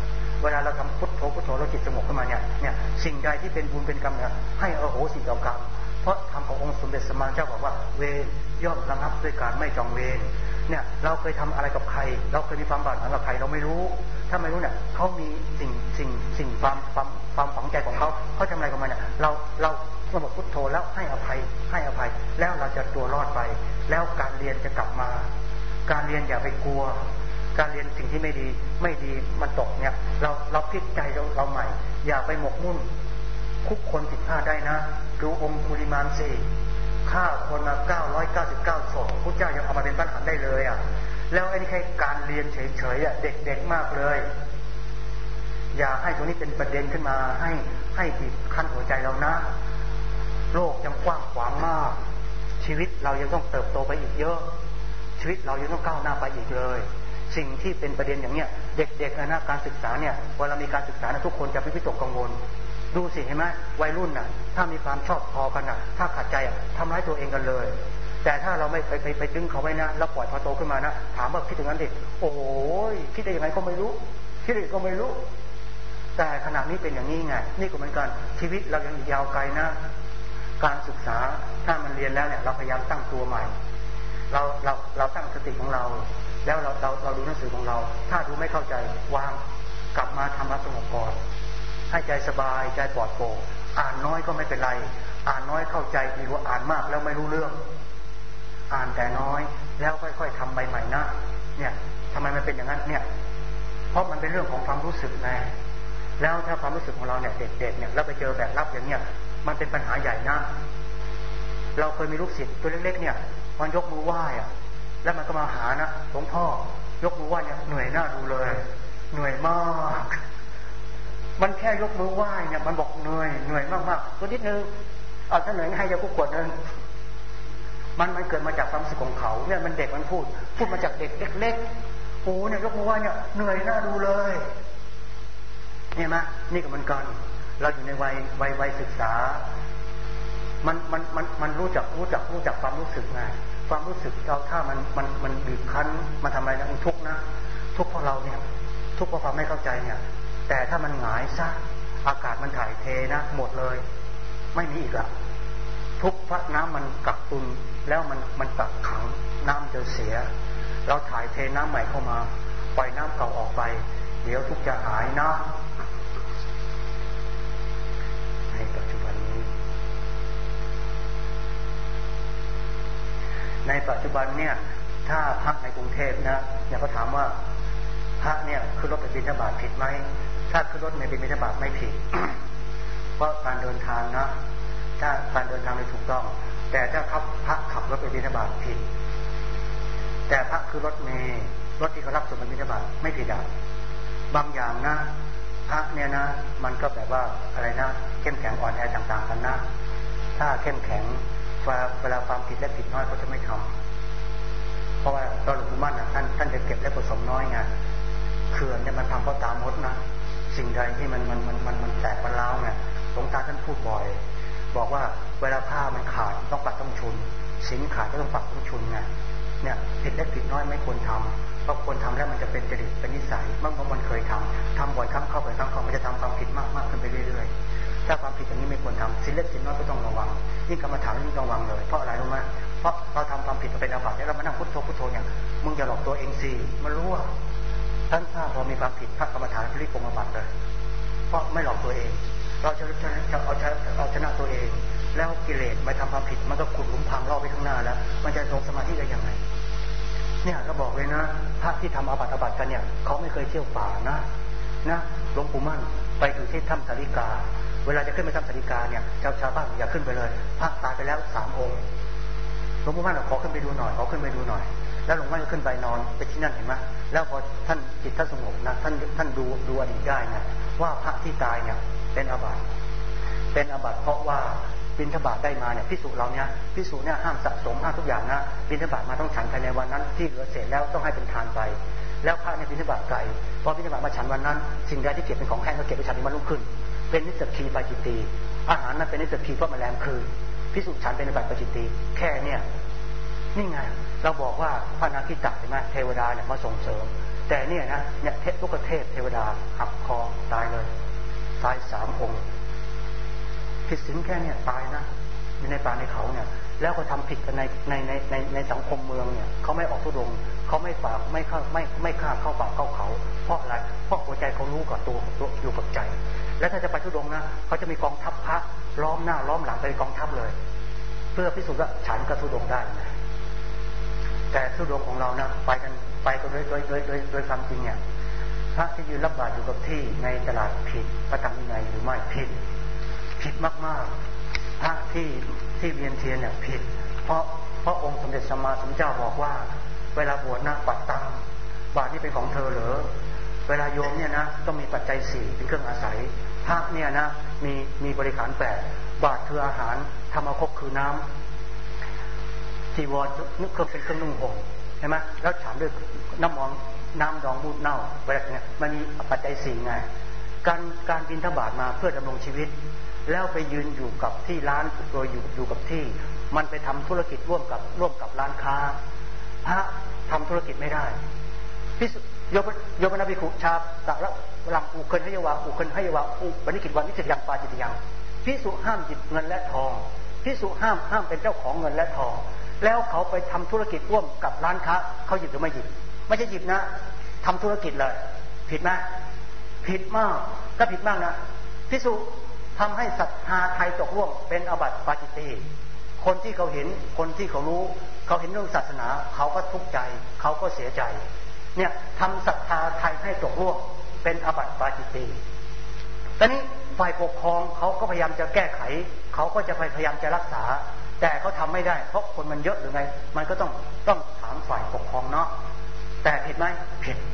เวลาเราทำพุทโธพุทโธเราจิตสงบขึ้นมาเนี่ยสิ่งใดที่เป็นบุญเป็นกรรมเนี่ยให้อโหสิต่อกรรมเพราะธรรมขององค์สมเด็จสมมาเจ้าบอกว่าเวรย่อมระงับด้วยการไม่จองเวรเนี่ยเราเคยทำอะไรกับใครเราเคยมีความบาดหมางกับใครเราไม่รู้ถ้าไม่รู้เนี่ยเขามีสิ่งความฝังใจของเขาทำอะไรกับมันเนี่ยเราสมบพุทโธแล้วให้อภัยแล้วเราจะตัวรอดไปแล้วการเรียนจะกลับมาการเรียนอย่าไปกลัวการเรียนสิ่งที่ไม่ดีมันตกเนี่ยเราพลิกใจเราใหม่อย่าไปหมกมุ่นคุกคน15ได้นะดูองคุลิมานสิฆ่าคนมา999ศพพระเจ้ายังเอามาเป็นพระอรหันต์ได้เลยอ่ะแล้วไอ้นี่แค่การเรียนเฉยๆอ่ะเด็กๆมากเลยอย่าให้ตรงนี้เป็นประเด็นขึ้นมาให้บีบคั้นหัวใจเรานะโลกยังกว้างขวางมากชีวิตเรายังต้องเติบโตไปอีกเยอะชีวิตเรายังต้องก้าวหน้าไปอีกเลยสิ่งที่เป็นประเด็นอย่างเนี้ยเด็กๆนะการศึกษาเนี่ยเวลามีการศึกษาทุกคนจะไม่วิตกกังวลดูสิเห็นไหมวัยรุ่นน่ะถ้ามีความชอบพอกันน่ะถ้าขัดใจทำร้ายตัวเองกันเลยแต่ถ้าเราไม่ไปดึงเขาไว้นะแล้วปล่อยพอโตขึ้นมานะถามว่าคิดถึงนั้นดิโอ้ยคิดได้ยังไงก็ไม่รู้คิดได้ก็ไม่รู้แต่ขณะนี้เป็นอย่างนี้ไงนี่ก็เหมือนกันชีวิตเรายังยาวไกลนะการศึกษาถ้ามันเรียนแล้วเนี่ยเราพยายามตั้งตัวใหม่เราตั้งสติของเราแล้วเราดูหนังสือของเราถ้าดูไม่เข้าใจวางกลับมาทำความสงบก่อนให้ใจสบายใจปลอดโปร่งอ่านน้อยก็ไม่เป็นไรอ่านน้อยเข้าใจดีกว่าอ่านมากแล้วไม่รู้เรื่องอ่านแต่น้อยแล้วค่อยๆทำใหม่ๆนะเนี่ยทำไมมันเป็นอย่างนั้นเนี่ยเพราะมันเป็นเรื่องของความรู้สึกไงแล้วถ้าความรู้สึกของเราเนี่ยเด็กๆเนี่ยแล้วไปเจอแบบรับอย่างเนี้ยมันเป็นปัญหาใหญ่นะเราเคยมีลูกศิษย์ตัวเล็กๆเนี่ยมันยกมือไหว้อะแล้วมันก็มาหานะหลวงพ่อยกมือไหว้เนี่ยเหนื่อยหน้าดูเลยเหนื่อยมากมันแค่ยกมือไหว้เนี่ยมันบอกเหนื่อยมากๆตัวนิดนึงเอาถ้าเหนื่อยให้ยาคุกขวดนึงมันเกิดมาจากความรู้สึกของเขาเนี่ยมันเด็กมันพูดมาจากเด็กเล็กๆโอ้เนี่ยยกมือไหว้เนี่ยเหนื่อยหน้าดูเลยเนี่ยมั้ยนี่ก็เหมือนกันเราอยู่ในวัยศึกษามันรู้จักความรู้สึกไงความรู้สึกเราถ้ามันบีบคั้นมันทำอะไรนะมันทุกข์นะทุกข์เพราะเราเนี่ยทุกข์เพราะความไม่เข้าใจเนี่ยแต่ถ้ามันหงายซะอากาศมันถ่ายเทนะหมดเลยไม่มีอีกละทุกข์เพราะน้ำมันกักตุนแล้วมันกักขังน้ำจะเสียเราถ่ายเทน้ำใหม่เข้ามาปล่อยน้ำเก่าออกไปเดี๋ยวทุกข์จะหายนะในปัจจุบันนี้เนี่ยถ้าพักในกรุงเทพนะอย่าเขาถามว่าพระเนี่ยขึ้นรถไปบิณฑบาตผิดไหมถ้าขึ้นรถในบิณฑบาตไม่ผิด เพราะการเดินทางนะถ้าการเดินทางไม่ถูกต้องแต่ถ้าพระขับรถไปบิณฑบาตผิดแต่พระคือรถเมล์รถที่เขารับส่งไปบิณฑบาตไม่ผิดอ่ะบางอย่างนะพระเนี่ยนะมันก็แบบว่าอะไรนะเข้มแข็งอ่อนแอต่างๆกันนะถ้าเข้มแข็งเวลาความผิดและผิดน้อยเขาจะไม่ทำเพราะว่าตอนหลวงปู่มั่นนะท่านจะเก็บและผสมน้อยไงเขื่อนเนี่ยมันทำเพราะตามมดนะสิ่งใดที่มันแตกมันร้าวเนี่ยหลวงตาท่านพูดบ่อยบอกว่าเวลาผ้ามันขาดต้องปัดต้องชุนสินขาดก็ต้องปัดต้องชุนไงเนี่ยผิดและผิดน้อยไม่ควรทำเพราะควรทำแล้วมันจะเป็นจริตเป็นนิสัยเมื่อมันเคยทำบ่อยครั้งเข้าไปครั้งมันจะทำความผิดมากขึ้นไปเรื่อยๆถ้าความผิดอย่างนี้ไม่ควรทำสินเล็กสินน้อยก็ต้องระวังยิ่งกรรมฐานยิ่งระวังเลยเพราะอะไรรู้ไหมเพราะเราทำความผิดเป็นอาบัติแล้วเรามานั่งพุทโธเนี่ยมึงอย่าหลอกตัวเองสิมันรู้ว่าท่านถ้าพอมีความผิดพระกรรมฐานรีบปรงอาบัติเลยเพราะไม่หลอกตัวเองเราจะเอาชนะตัวเองแล้วกิเลสมาทำความผิดมันก็ขุดหลุมพังล่อไปข้างหน้าแล้วมันจะลงสมาธิได้ยังไงเนี่ยเราบอกเลยนะพระที่ทำอาบัติกันเนี่ยเขาไม่เคยเที่ยวป่านะหลวงปู่มั่นไปอยู่ที่ถ้ำสาริกาเวลาจะขึ้นไปถ้ำสาริกาเนี่ยชาวบ้านอย่าขึ้นไปเลยพระตายไปแล้ว3 องค์หลวงปู่มั่นขอขึ้นไปดูหน่อยแล้วหลวงพ่อก็ขึ้นไปนอนไปที่นั่นเห็นไหมแล้วพอท่านจิตท่านสงบนะท่านดูอดีตได้นะว่าพระที่ตายเนี่ยเป็นอาบัติเพราะว่าบิณฑบาตได้มาเนี่ยภิกษุเราเนี่ยภิกษุเนี่ยห้ามสะสมห้ามทุกอย่างนะบิณฑบาตมาต้องฉันภายในวันนั้นที่เหลือเศษแล้วต้องให้เป็นทานไปแล้วพระเนี่ยบิณฑบาตไกลพอบิณฑบาตมาฉันวันนั้นสิ่งใดที่เก็บเป็นของแห้งก็เก็บไปฉันในวันรุ่งขึ้นเป็นนิสสกีปาจิตตีอาหารนั้นเป็นนิสสกีเพราะแมลงคืนภิกษุฉันเป็นนิสสกีปาจิตตีแค่เนี่ยนี่ไงเราบอกว่าพระนาคิตะเห็นไหมเทวดาเนี่ยมาส่งเสริมแต่เนี่ยนะเนี่ยลูกเทพเทวดาหักคอตายเลยตาย3 องค์ผิดศีลแค่เนี่ยตายนะอยู่ในป่าในเขาเนี่ยแล้วก็ทำผิดกันในสังคมเมืองเนี่ยเขาไม่ออกธุดงค์เขาไม่ป่าไม่ฆ่าเข้าป่าเข้าเขาเพราะอะไรเพราะหัวใจเขารู้กับตัวอยู่กับใจแล้วถ้าจะไปธุดงค์นะเขาจะมีกองทัพพระล้อมหน้าล้อมหลังไปกองทัพเลยเพื่อพิสูจน์ว่าฉันก็ธุดงค์ได้นะแต่ธุดงค์ของเรานะไปกันโดยความจริงเนี่ยพระที่ยืนรับบาตรอยู่กับที่ในตลาดผิดพระธรรมวินัยหรือไม่ผิดมากๆพระที่เวียนเทียนเนี่ยผิดเพราะองค์สมเด็จสัมมาสัมพุทธเจ้าบอกว่าเวลาบวชนะปัดตังบาตรนี่เป็นของเธอเหรอเวลาโยมเนี่ยนะต้องมีปัจจัย4เป็นเครื่องอาศัยพระเนี่ยนะมีบริขาร8บาตรคืออาหารธรรมคกคือน้ำจีวรนึกเครื่องเป็นเครื่องนุ่งห่มใช่ไหมแล้วฉันด้วยน้ำดองมูดเน่าเวลาเนี่ยมันมีปัจจัย4ไงการบิณฑบาตมาเพื่อดำรงชีวิตแล้วไปยืนอยู่กับที่ร้านโดยอยู่กับที่มันไปทำธุรกิจร่วมกับร้านค้าพระทำธุรกิจไม่ได้พิสุโยมนาภิกขุชาตะละหลังอุเคินให้ยวาอุปนิกิจวันนิจยังปาจิตยังพิสุห้ามหยิบเงินและทองพิสุห้ามเป็นเจ้าของเงินและทองแล้วเขาไปทำธุรกิจร่วมกับร้านค้าเขาหยิบหรือไม่หยิบไม่ใช่หยิบนะทำธุรกิจเลยผิดไหมผิดมากก็ผิดมากนะพิสุทำให้ศรัทธาไทยตกร่วงเป็นอบัติปาจิตติคนที่เขาเห็นคนที่เขารู้เขาเห็นเรื่องศาสนาเขาก็ทุกข์ใจเขาก็เสียใจเนี่ยทำศรัทธาไทยให้ตกร่วงเป็นอบัติปาจิตติตอนนี้ฝ่ายปกครองเขาก็พยายามจะแก้ไขเขาก็จะพยายามจะรักษาแต่เขาทำไม่ได้เพราะคนมันเยอะหรือไงมันก็ต้องถามฝ่ายปกครองเนาะแต่ผิดไหมผิด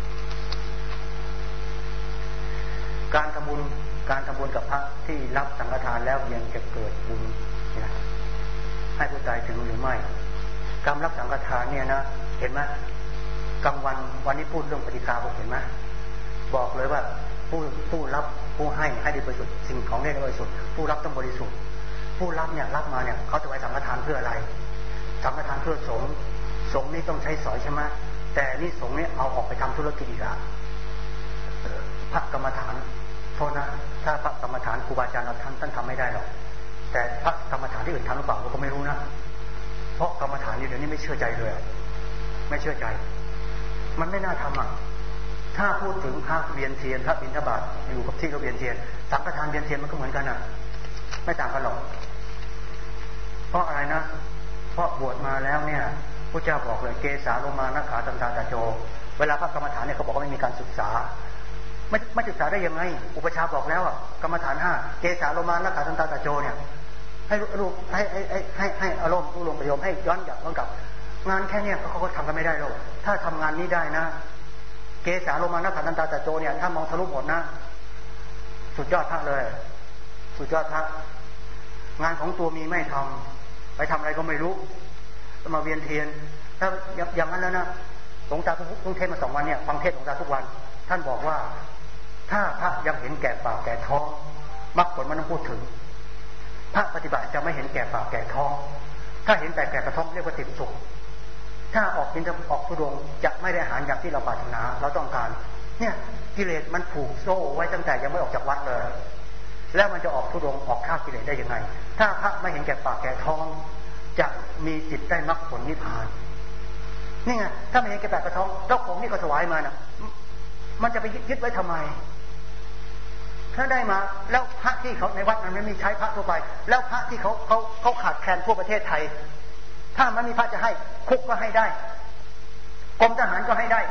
การทำบุญกับพระที่รับสังฆทานแล้วยังจะเกิดบุญนะให้ผู้ตายถึงหรือไม่การรับสังฆทานเนี่ยนะเห็นไหมกลางวันนี้พูดเรื่องปฏิฆาผมเห็นไหมบอกเลยว่าผู้รับผู้ให้ได้บริสุทธิ์สิ่งของได้บริสุทธิ์ผู้รับต้องบริสุทธิ์ผู้รับเนี่ยรับมาเนี่ยเขาถวายสังฆทานเพื่ออะไรสังฆทานเพื่อสงฆ์นี่ต้องใช้สอยใช่ไหมแต่นี่สงฆ์เนี่ยเอาออกไปทำธุรกิจอีกอะพระกรรมฐานโทษนะถ้าพระกรรมฐานครูบาอาจารย์เราท่านทำไม่ได้หรอกแต่พระกรรมฐานที่อื่นทำหรือเปล่าเราก็ไม่รู้นะเพราะกรรมฐานเดี๋ยวนี้ไม่เชื่อใจเลยไม่เชื่อใจมันไม่น่าทำอ่ะถ้าพูดถึงพระเวียนเทียนพระบิณฑบาตอยู่กับที่เราเวียนเทียนสังฆทานเวียนเทียนมันก็เหมือนกันอ่ะไม่ต่างกันหรอกเพราะอะไรนะเพราะบวชมาแล้วเนี่ยพระเจ้าบอกเลยเกสาโลมานะขาตันตาตาโจเวลาพระกรรมฐานเนี่ยเขาบอกว่าไม่มีการศึกษาไม่ศึกษาได้ยังไงอุปชาบอกแล้วอ่ะกรรมฐาน5เกสาโลมานะขาตันตาตาโจเนี่ยให้รูปให้อารมณ์ผู้ลงประโยชน์ให้ย้อนกลับงานแค่เนี้ยเขาก็ทำกันไม่ได้หรอกถ้าทำงานนี้ได้นะเกสาโลมานะขาตันตาตาโจเนี่ยถ้ามองทะลุหมดนะสุดยอดพระเลยสุดยอดพระงานของตัวมีไม่ทำไปทำอะไรก็ไม่รู้มาเวียนเทียนถ้าอย่างนั้นแล้วนะหลวงตาทุกเทศมา2 วันเนี่ยฟังเทศหลวงตาทุกวันท่านบอกว่าถ้าพระยังเห็นแก่ปากแก่ท้องมรรคผลมันต้องพูดถึงพระปฏิบัติจะไม่เห็นแก่ปากแก่ท้องถ้าเห็นแต่แก่กระท้องเรียกว่าติดสุขถ้าออกธุดงค์จะไม่ได้อาหารอย่างที่เราปรารถนาเราต้องการเนี่ยกิเลสมันผูกโซ่ไว้ตั้งแต่ยังไม่ออกจากวัดเลยแล้วมันจะออกธุดงค์ออกฆ่ากิเลสได้ยังไงถ้าพระไม่เห็นแก่ปากแก่ท้องจะมีจิตได้มรรคผลนิพพานนี่ไงถ้าไม่เห็นแก่ปากแก่ท้องเจ้าของนี่ก็ถวายมาน่ะมันจะไปยึดไว้ทำไมถ้าได้มาแล้วพระที่เขาในวัดมันไม่มีใช้พระทั่วไปแล้วพระที่เขาขาดแคลนทั่วประเทศไทยถ้ามันมีพระจะให้คุกก็ให้ได้กรมทหารก็ให้ได้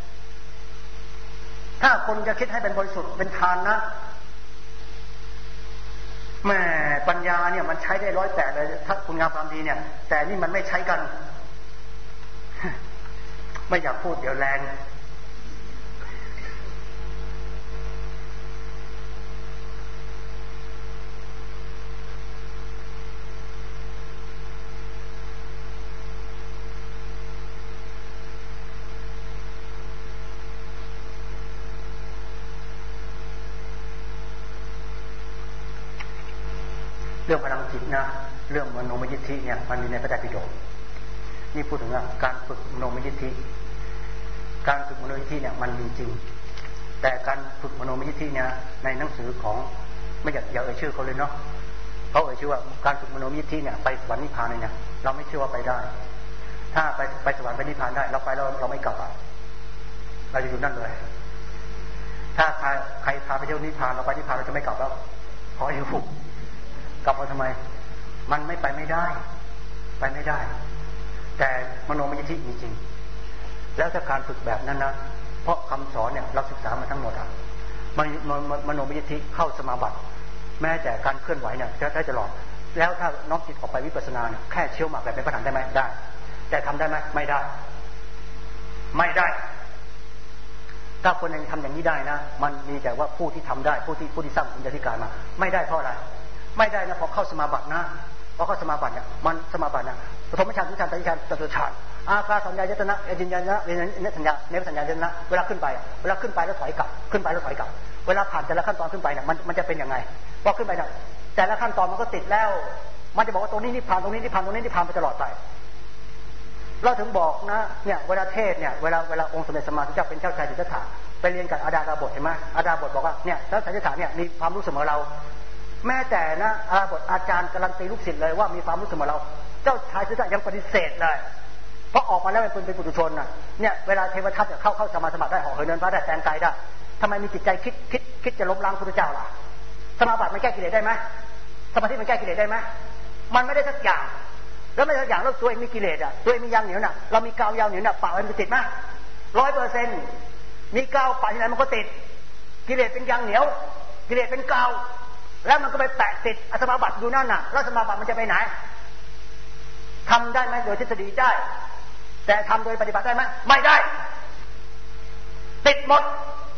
ถ้าคนจะคิดให้เป็นบริสุทธิ์เป็นทานนะแม่ปัญญาเนี่ยมันใช้ได้108เลยถ้าคุณงามความดีเนี่ยแต่นี่มันไม่ใช้กันไม่อยากพูดเดี๋ยวแรงเรื่องพลังจิตนะเรื่องมโนมยิทธิเนี่ยมันมีในพระไตรปิฎกนี่พูดถึงการฝึกมโนมยิทธิการฝึกมโนยิทธิเนี่ยมันมีจริงแต่การฝึกมโนมยิทธิเนี่ยในหนังสือของไม่อยากเอ่ยชื่อเขาเลยเนาะเขาเอ่ยชื่อว่าการฝึกมโนมยิทธิเนี่ยไปสวรรค์นิพพานเนี่ยเราไม่เชื่อว่าไปได้ถ้าไปสวรรค์ไปนิพพานได้เราไปแล้วเราไม่กลับเราจะอยู่นั่นเลยถ้าใครพาไปเที่ยวนิพพานเราไปนิพพานเราจะไม่กลับแล้วเพราะอยู่กลับมาทำไมมันไม่ได้ไปไม่ได้แต่มโนมยิทธิมีจริงแล้วถ้าการฝึกแบบนั้นนะเพราะคำสอนเนี่ยเราศึกษามาทั้งหมดมโนมยิทธิเข้าสมาบัติแม้แต่การเคลื่อนไหวเนี่ยจะได้ตลอดแล้วถ้าน้อมจิตออกไปวิปัสสนาเนี่ยแค่เชี่ยวหมากแบบเป็นประธานได้ไหมได้แต่ทำได้ไหมไม่ได้ถ้าคนยังทำอย่างนี้ได้นะมันมีแต่ว่าผู้ที่ทำได้ผู้ที่สร้างบุญญาธิการมาไม่ได้เพราะอะไรไม่ได้นะพอเข้าสมาบัตินะพอเข้าสมาบัติเนี่ยมันสมาบัติเนี่ยปฐมฌานทุติยฌานตติยฌานจตุตฌานอากาสัญญายตนะเอจิญญาณเวเนสัญญาเนสัญญาเจตนะเวลาขึ้นไปแล้วถอยกลับขึ้นไปแล้วถอยกลับเวลาผ่านแต่ละขั้นตอนขึ้นไปเนี่ยมันจะเป็นยังไงพอขึ้นไปเนี่ยแต่ละขั้นตอนมันก็ติดแล้วมันจะบอกว่าตรงนี้นิพพานตรงนี้นิพพานตรงนี้นิพพานไปตลอดไปเราถึงบอกนะเนี่ยเวลาเทศเนี่ยเวลาองค์สมเด็จสัมมาสัมพุทธเจ้าเป็นเจ้าชายสิทธัตถะไปเรียนกับอาดาบทเห็นไหมอาดาบทบอกว่าเนี่ยแล้วสิทธัตถะเนี่ยมีความรู้เสมอเราแม้แต่นะอาดาบทอาจารย์การันตีลูกศิษย์เลยว่ามีความรู้เสมอเราเจ้าชายสิทธัตถะยังปฏิเสธเลยเพราะออกมาแล้วเป็นปุถุชนน่ะเนี่ยเวลาเทวทัตเข้าสมาสมัครได้ห่อเหินเดินฟ้าได้แสงไกลได้ทำไมมีจิตใจคิดจะล้มล้างพระพุทธเจ้าล่ะสมาบัติมันแก้กิเลสได้ไหมสมาธิมันแก้กิเลสได้ไหมมันไม่ได้สักอย่างแล้วไม่สักอย่างแล้วตัวเองมีกิเลสอ่ะตัวเองมียางเหนียวน่ะเรามีกาวยาวเหนียวน่ะปะมันติดไหม100%มีกาวปะที่ไหนมันก็ติดกิเลสเป็นยางเหนียวกิเลสเป็นกาวแล้วมันก็ไปแปะติดสมาบัติอยู่นั่นน่ะแล้วสมาบัติมันจะไปไหนทำได้ไหมโดยทฤษฎีได้แต่ทำโดยปฏิบัติได้ไหมไม่ได้ติดหมด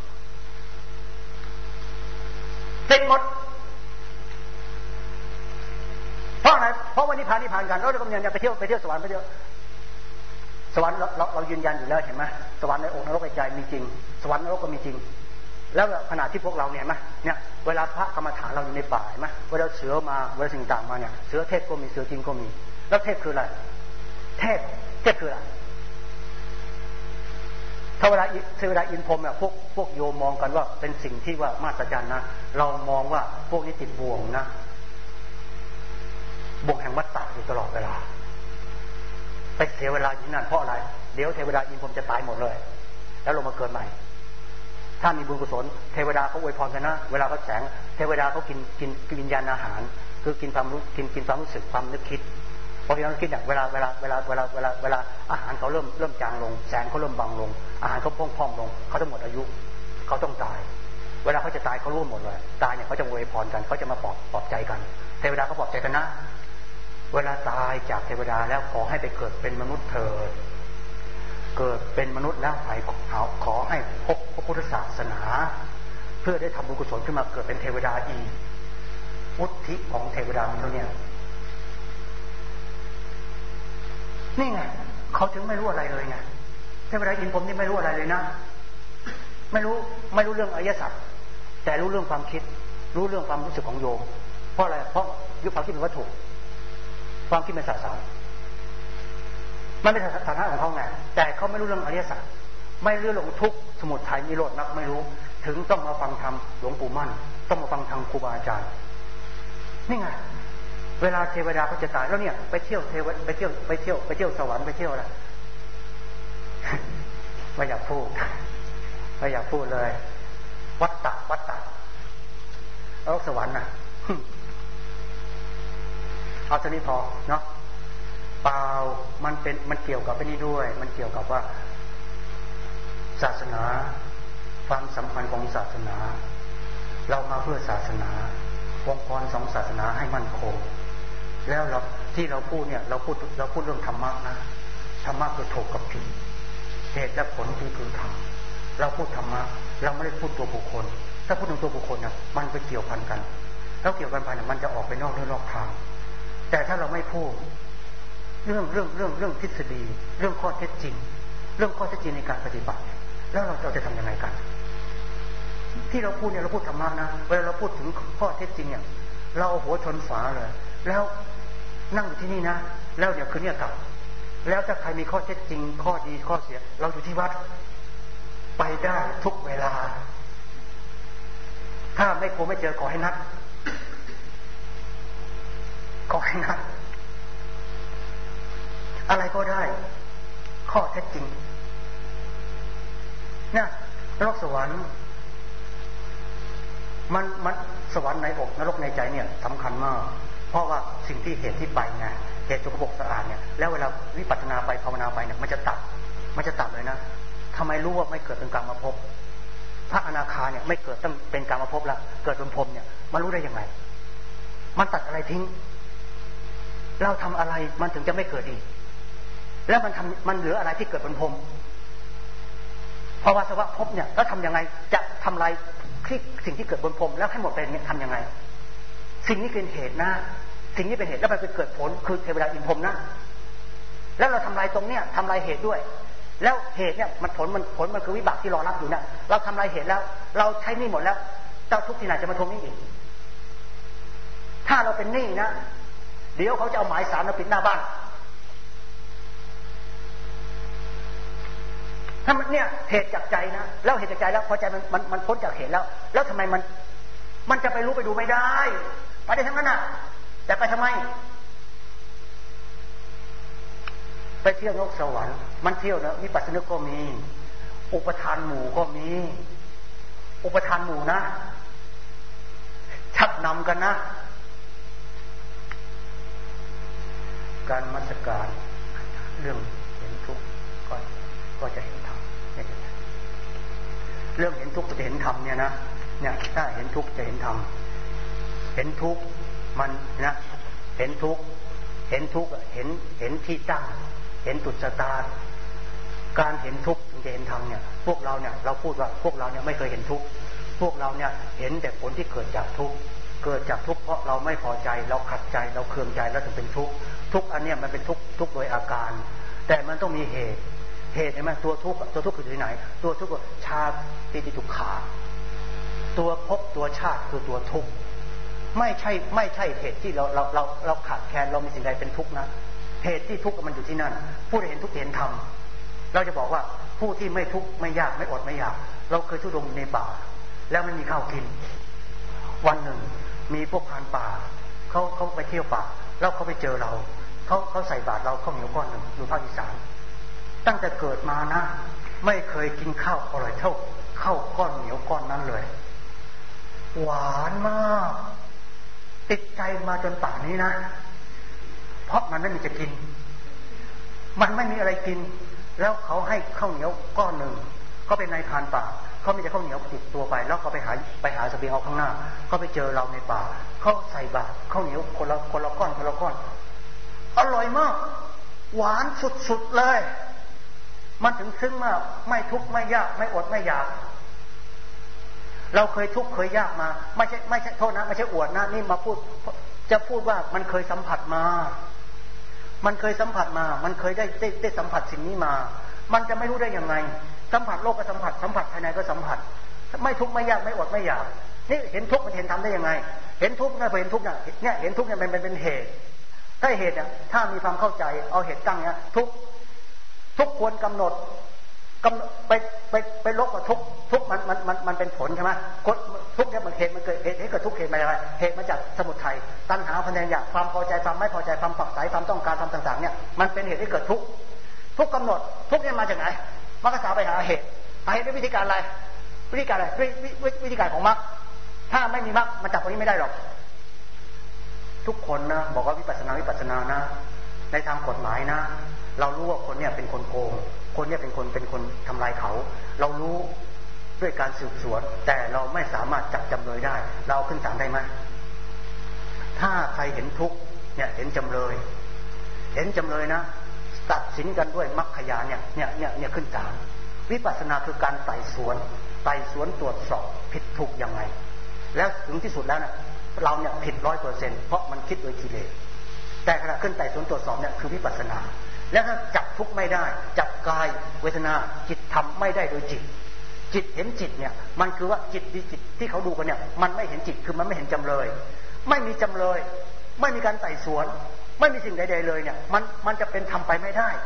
เพราะอะไรเพราะวันนี้นิพพานกันเราก็ยังไปเที่ยวสวรรค์ไปเที่ยวสวรรค์เรายืนยันอยู่แล้วเห็นไหมสวรรค์ในอกนรกในใจมีจริงสวรรค์นรกก็มีจริงแล้วขณะที่พวกเราเนี่ยเนี่ยเวลาพระกรรมฐานเราอยู่ในป่าเห็นไหมเวลาเสือมาเวลาสิ่งต่างมาเนี่ยเสือเทพก็มีเสือจริงก็มีแล้วเทพคืออะไรเทพคืออะไรถ้าเวลาอินพรหมเนี่ยพวกโยมมองกันว่าเป็นสิ่งที่ว่ามหัศจรรย์นะเรามองว่าพวกนี้ติดบ่วงนะบ่วงแห่งวัฏฏะอยู่ตลอดเวลาไปเสียเวลาอยู่นั่นเพราะอะไรเดี๋ยวเทวดาอินพรหมจะตายหมดเลยแล้วลงมาเกิดใหม่ถ้ามีบุญกุศลเทวดาเขาอวยพรกันนะเวลาเขาแสงเทวดาเขากินวิญญาณอาหารคือกินความรู้กินความรู้สึกความนึกคิดพอพี่น้องคิดเนี่ยเวลาอาหารเขาเริ่มจางลงแสงเขาเริ่มบางลงอาหารเขาพองลงเขาจะหมดอายุเขาต้องตายเวลาเขาจะตายเขารู้หมดเลยตายเนี่ยเขาจะอวยพรกันเขาจะมาปลอบใจกันเทวดาเขาปลอบใจกันนะเวลาตายจากเทวดาแล้วขอให้ไปเกิดเป็นมนุษย์เถิดเกิดเป็นมนุษย์แล้วขอให้พบพระพุทธศาสนาเพื่อได้ทำบุญกุศลขึ้นมาเกิดเป็นเทวดาอีกวุฒิของเทวดาเท่านี้นี่ไงเขาถึงไม่รู้อะไรเลยไงเทวดาอินพรหมนี่ไม่รู้อะไรเลยนะไม่รู้เรื่องอริยสัจแต่รู้เรื่องความคิดรู้เรื่องความรู้สึกของโยมเพราะอะไรเพราะยุคความคิดเป็นวัตถุความคิดเป็นสสารมันเป็นสถานะของเขาไงแต่เขาไม่รู้เรื่องอริยสัจไม่รู้เรื่องทุกข์สมุทัยนิโรธมรรคไม่รู้ถึงต้องมาฟังธรรมหลวงปู่มั่นต้องมาฟังธรรมครูบาอาจารย์นี่ไงเวลาเทวดาเขาจะตายแล้วเนี่ยไปเที่ยวไปเที่ยวสวรรค์ไปเที่ยวอะไรไม่อยากพูดเลยวัฏฏะแล้วสวรรค์น่ะเอาทีนี้พอเนาะเปล่ามันเกี่ยวกับไอ้นี่ด้วยมันเกี่ยวกับว่าศาสนาความสัมพันธ์ของศาสนาเรามาเพื่อศาสนาองค์กรสองศาสนาให้มั่นคงแล้วที่เราพูดเนี่ยเราพูดเรื่องธรรมะนะธรรมะคือถูกกับผิดเหตุและผลคือธรรมเราพูดธรรมะเราไม่ได้พูดตัวบุคคลถ้าพูดถึงตัวบุคคลเนี่ยมันไปเกี่ยวพันกันแล้วเกี่ยวพันเนี่ยมันจะออกไปนอกทางแต่ถ้าเราไม่พูดเรื่องทฤษฎีเรื่องข้อเท็จจริงในการปฏิบัติแล้วเราจะทำยังไงกันที่เราพูดเนี่ยเราพูดธรรมะนะเวลาเราพูดถึงข้อเท็จจริงเนี่ยเราเอาหัวชนฝาเลยแล้วนั่งอยู่ที่นี่นะแล้วเดี๋ยวคืนนี้กลับแล้วถ้าใครมีข้อเท็จจริงข้อดีข้อเสียเราอยู่ที่วัดไปได้ทุกเวลาถ้าไม่เจอขอให้นัดอะไรก็ได้ข้อเท็จจริงเนี่ยนรกสวรรค์มันสวรรค์ในอกนรกในใจเนี่ยสำคัญมากเพราะว่าสิ่งที่เหตุที่ไปไงเหตุสกปรกสะอาดเนี่ยแล้วเวลาวิปัสสนาไปภาวนาไปเนี่ยมันจะตัดเลยนะทำไมรู้ว่าไม่เกิดเป็นกามภพพระอนาคาเนี่ยไม่เกิดต้องเป็นกามภพแล้วเกิดเป็นพรหมเนี่ยมันรู้ได้ยังไงมันตัดอะไรทิ้งเราทำอะไรมันถึงจะไม่เกิดอีกแล้วมันเหลืออะไรที่เกิดเป็นพรหมภาวะสวะภพเนี่ยแล้วทำยังไงจะทำลายสิ่งที่เกิดบนพรหมแล้วให้หมดไปเนี่ยทำยังไงสิ่งนี้เป็นเหตุนะสิ่งนี้เป็นเหตุแล้วมันไปเกิดผลคือเทวดาอินพรหมนะแล้วเราทำลายตรงเนี้ยทำลายเหตุด้วยแล้วเหตุเนี่ยมันผลมันคือวิบากที่รอรับอยู่นะเราทำลายเหตุแล้วเราใช้หนี้หมดแล้วเจ้าทุกข์ที่ไหนจะมาทวงหนี้อีกถ้าเราเป็นหนี้นะเดี๋ยวเขาจะเอาหมายศาลมาปิดหน้าบ้านถ้ามันเนี่ยเหตุจากใจนะแล้วเหตุจากใจแล้วพอใจมันพ้นจากเหตุแล้วทำไมมันจะไปรู้ไปดูไม่ได้ไปได้ทั้งนั้นน่ะแต่ไปทำไมไปเที่ยวนรกสวรรค์มันเที่ยวนะวิปัสสนึกก็มีอุปทานหมู่ก็มีอุปทานหมู่นะชักนำกันนะการมัสการเรื่องเห็นทุกข์ก็จะเห็นธรรมเรื่องเห็นทุกข์จะเห็นธรรมเนี่ยนะเนี่ยถ้าเห็นทุกข์จะเห็นธรรมเห็นทุกข์มันนะเห็นทุกข์เห็นที่ตั้งเห็นจุดสตาร์ทการเห็นทุกข์ถึงจะเห็นธรรมเนี่ยพวกเราเนี่ยเราพูดว่าพวกเราเนี่ยไม่เคยเห็นทุกข์พวกเราเนี่ยเห็นแต่ผลที่เกิดจากทุกข์เกิดจากทุกข์เพราะเราไม่พอใจเราขัดใจเราเคืองใจแล้วถึงเป็นทุกข์ทุกข์อันเนี้ยมันเป็นทุกข์โดยอาการแต่มันต้องมีเหตุเห็นไหมตัวทุกข์คือที่ไหนตัวทุกข์ชาติติทุกขาตัวภพตัวชาติคือตัวทุกข์ไม่ใช่เหตุที่เราขาดแคลนเรามีสิ่งใดเป็นทุกข์นะเหตุที่ทุกข์มันอยู่ที่นั่นผู้ที่เห็นทุกข์เห็นธรรมเราจะบอกว่าผู้ที่ไม่ทุกข์ไม่ยากไม่อดไม่อยากเราเคยทุรดงในป่าแล้วไม่มีข้าวกินวันหนึ่งมีพวกพรานป่าเขาไปเที่ยวป่าแล้วเขาไปเจอเราเขาใส่บาตรเราข้าวเหนียวก้อนหนึ่งอยู่ภาคอีสานตั้งแต่เกิดมานะไม่เคยกินข้าวอร่อยเท่าข้าวก้อนเหนียวก้อนนั้นเลยหวานมากติดใจมาจนป่านนี้นะเพราะมันไม่มีจะกินมันไม่มีอะไรกินแล้วเขาให้ข้าวเหนียวก้อนหนึ่งก็เป็นนายพรานป่าเขาไม่จะข้าวเหนียวติดตัวไปแล้วก็ไปหาเสบียงเอาข้างหน้าเขาไปเจอเราในป่าเขาใส่บาตรข้าวเหนียวคนละก้อนอร่อยมากหวานสุดๆเลยมันถึงซึ้งมากไม่ทุกข์ไม่ยากไม่อดไม่อยากเราเคยทุกข์เคยยากมาไม่ใช่โทษนะไม่ใช่อวดนะนี่มาพูดจะพูดว่ามันเคยสัมผัสมามันเคยสัมผัสมามันเคยได้สัมผัสสิ่งนี้มามันจะไม่รู้ได้ยังไงสัมผัสโลกก็สัมผัสภายในก็สัมผัสไม่ทุกข์ไม่ยากไม่อดไม่อยากนี่เห็นทุกข์มันเห็นธรรมได้ยังไงเห็นทุกข์นะพอเห็นทุกข์เนี่ยเห็นทุกข์เนี่ยมันเป็นเหตุถ้าเหตุเนี่ยถ้ามีความเข้าใจเอาเหตุตั้งเนี่ยทุกควรกำหนดไปลบกับทุกมันเป็นผลใช่ไหมทุกเนี่ยมันเหตุมันเกิดเหตุให้เกิดทุกเหตุมาจากอะไรเหตุมาจากสมุทัยตัณหาพยายามความพอใจความไม่พอใจความฝักใฝ่ความต้องการความต่างๆเนี่ยมันเป็นเหตุให้เกิดทุกกำหนดทุกเนี่ยมาจากไหนมรรคสาวไปหาเหตุด้วยวิธีการอะไรวิธีการของมรรคถ้าไม่มีมรรคมันจับตรงนี้ไม่ได้หรอกทุกคนนะบอกว่าวิปัสสนานะในทางกฎหมายนะเรารู้ว่าคนเนี่ยเป็นคนโกงคนเนี่ยเป็นคนทำลายเขาเรารู้ด้วยการสืบสวนแต่เราไม่สามารถจับจำเลยได้เราขึ้นศาลได้ไหมถ้าใครเห็นทุกข์เนี่ยเห็นจำเลยนะตัดสินกันด้วยมรรคญาณเนี่ยขึ้นศาลวิปัสสนาคือการไต่สวนตรวจสอบผิดถูกยังไงแล้วถึงที่สุดแล้วนะเราเนี่ยผิด 100% เพราะมันคิดโดยกิเลสแต่ขณะขึ้นไต่สวนตรวจสอบเนี่ยคือวิปัสสนาแล้วถ้าจับทุกข์ไม่ได้จับกายเวทนาจิตทำไม่ได้โดยจิตเห็นจิตเนี่ยมันคือว่าจิตที่เขาดูกันเนี่ยมันไม่เห็นจิตคือมันไม่เห็นจำเลยไม่มีจำเลยไม่มีการไต่สวนไม่มีสิ่งใดๆเลยเนี่ยมันจะเป็นทำไปไม่ได้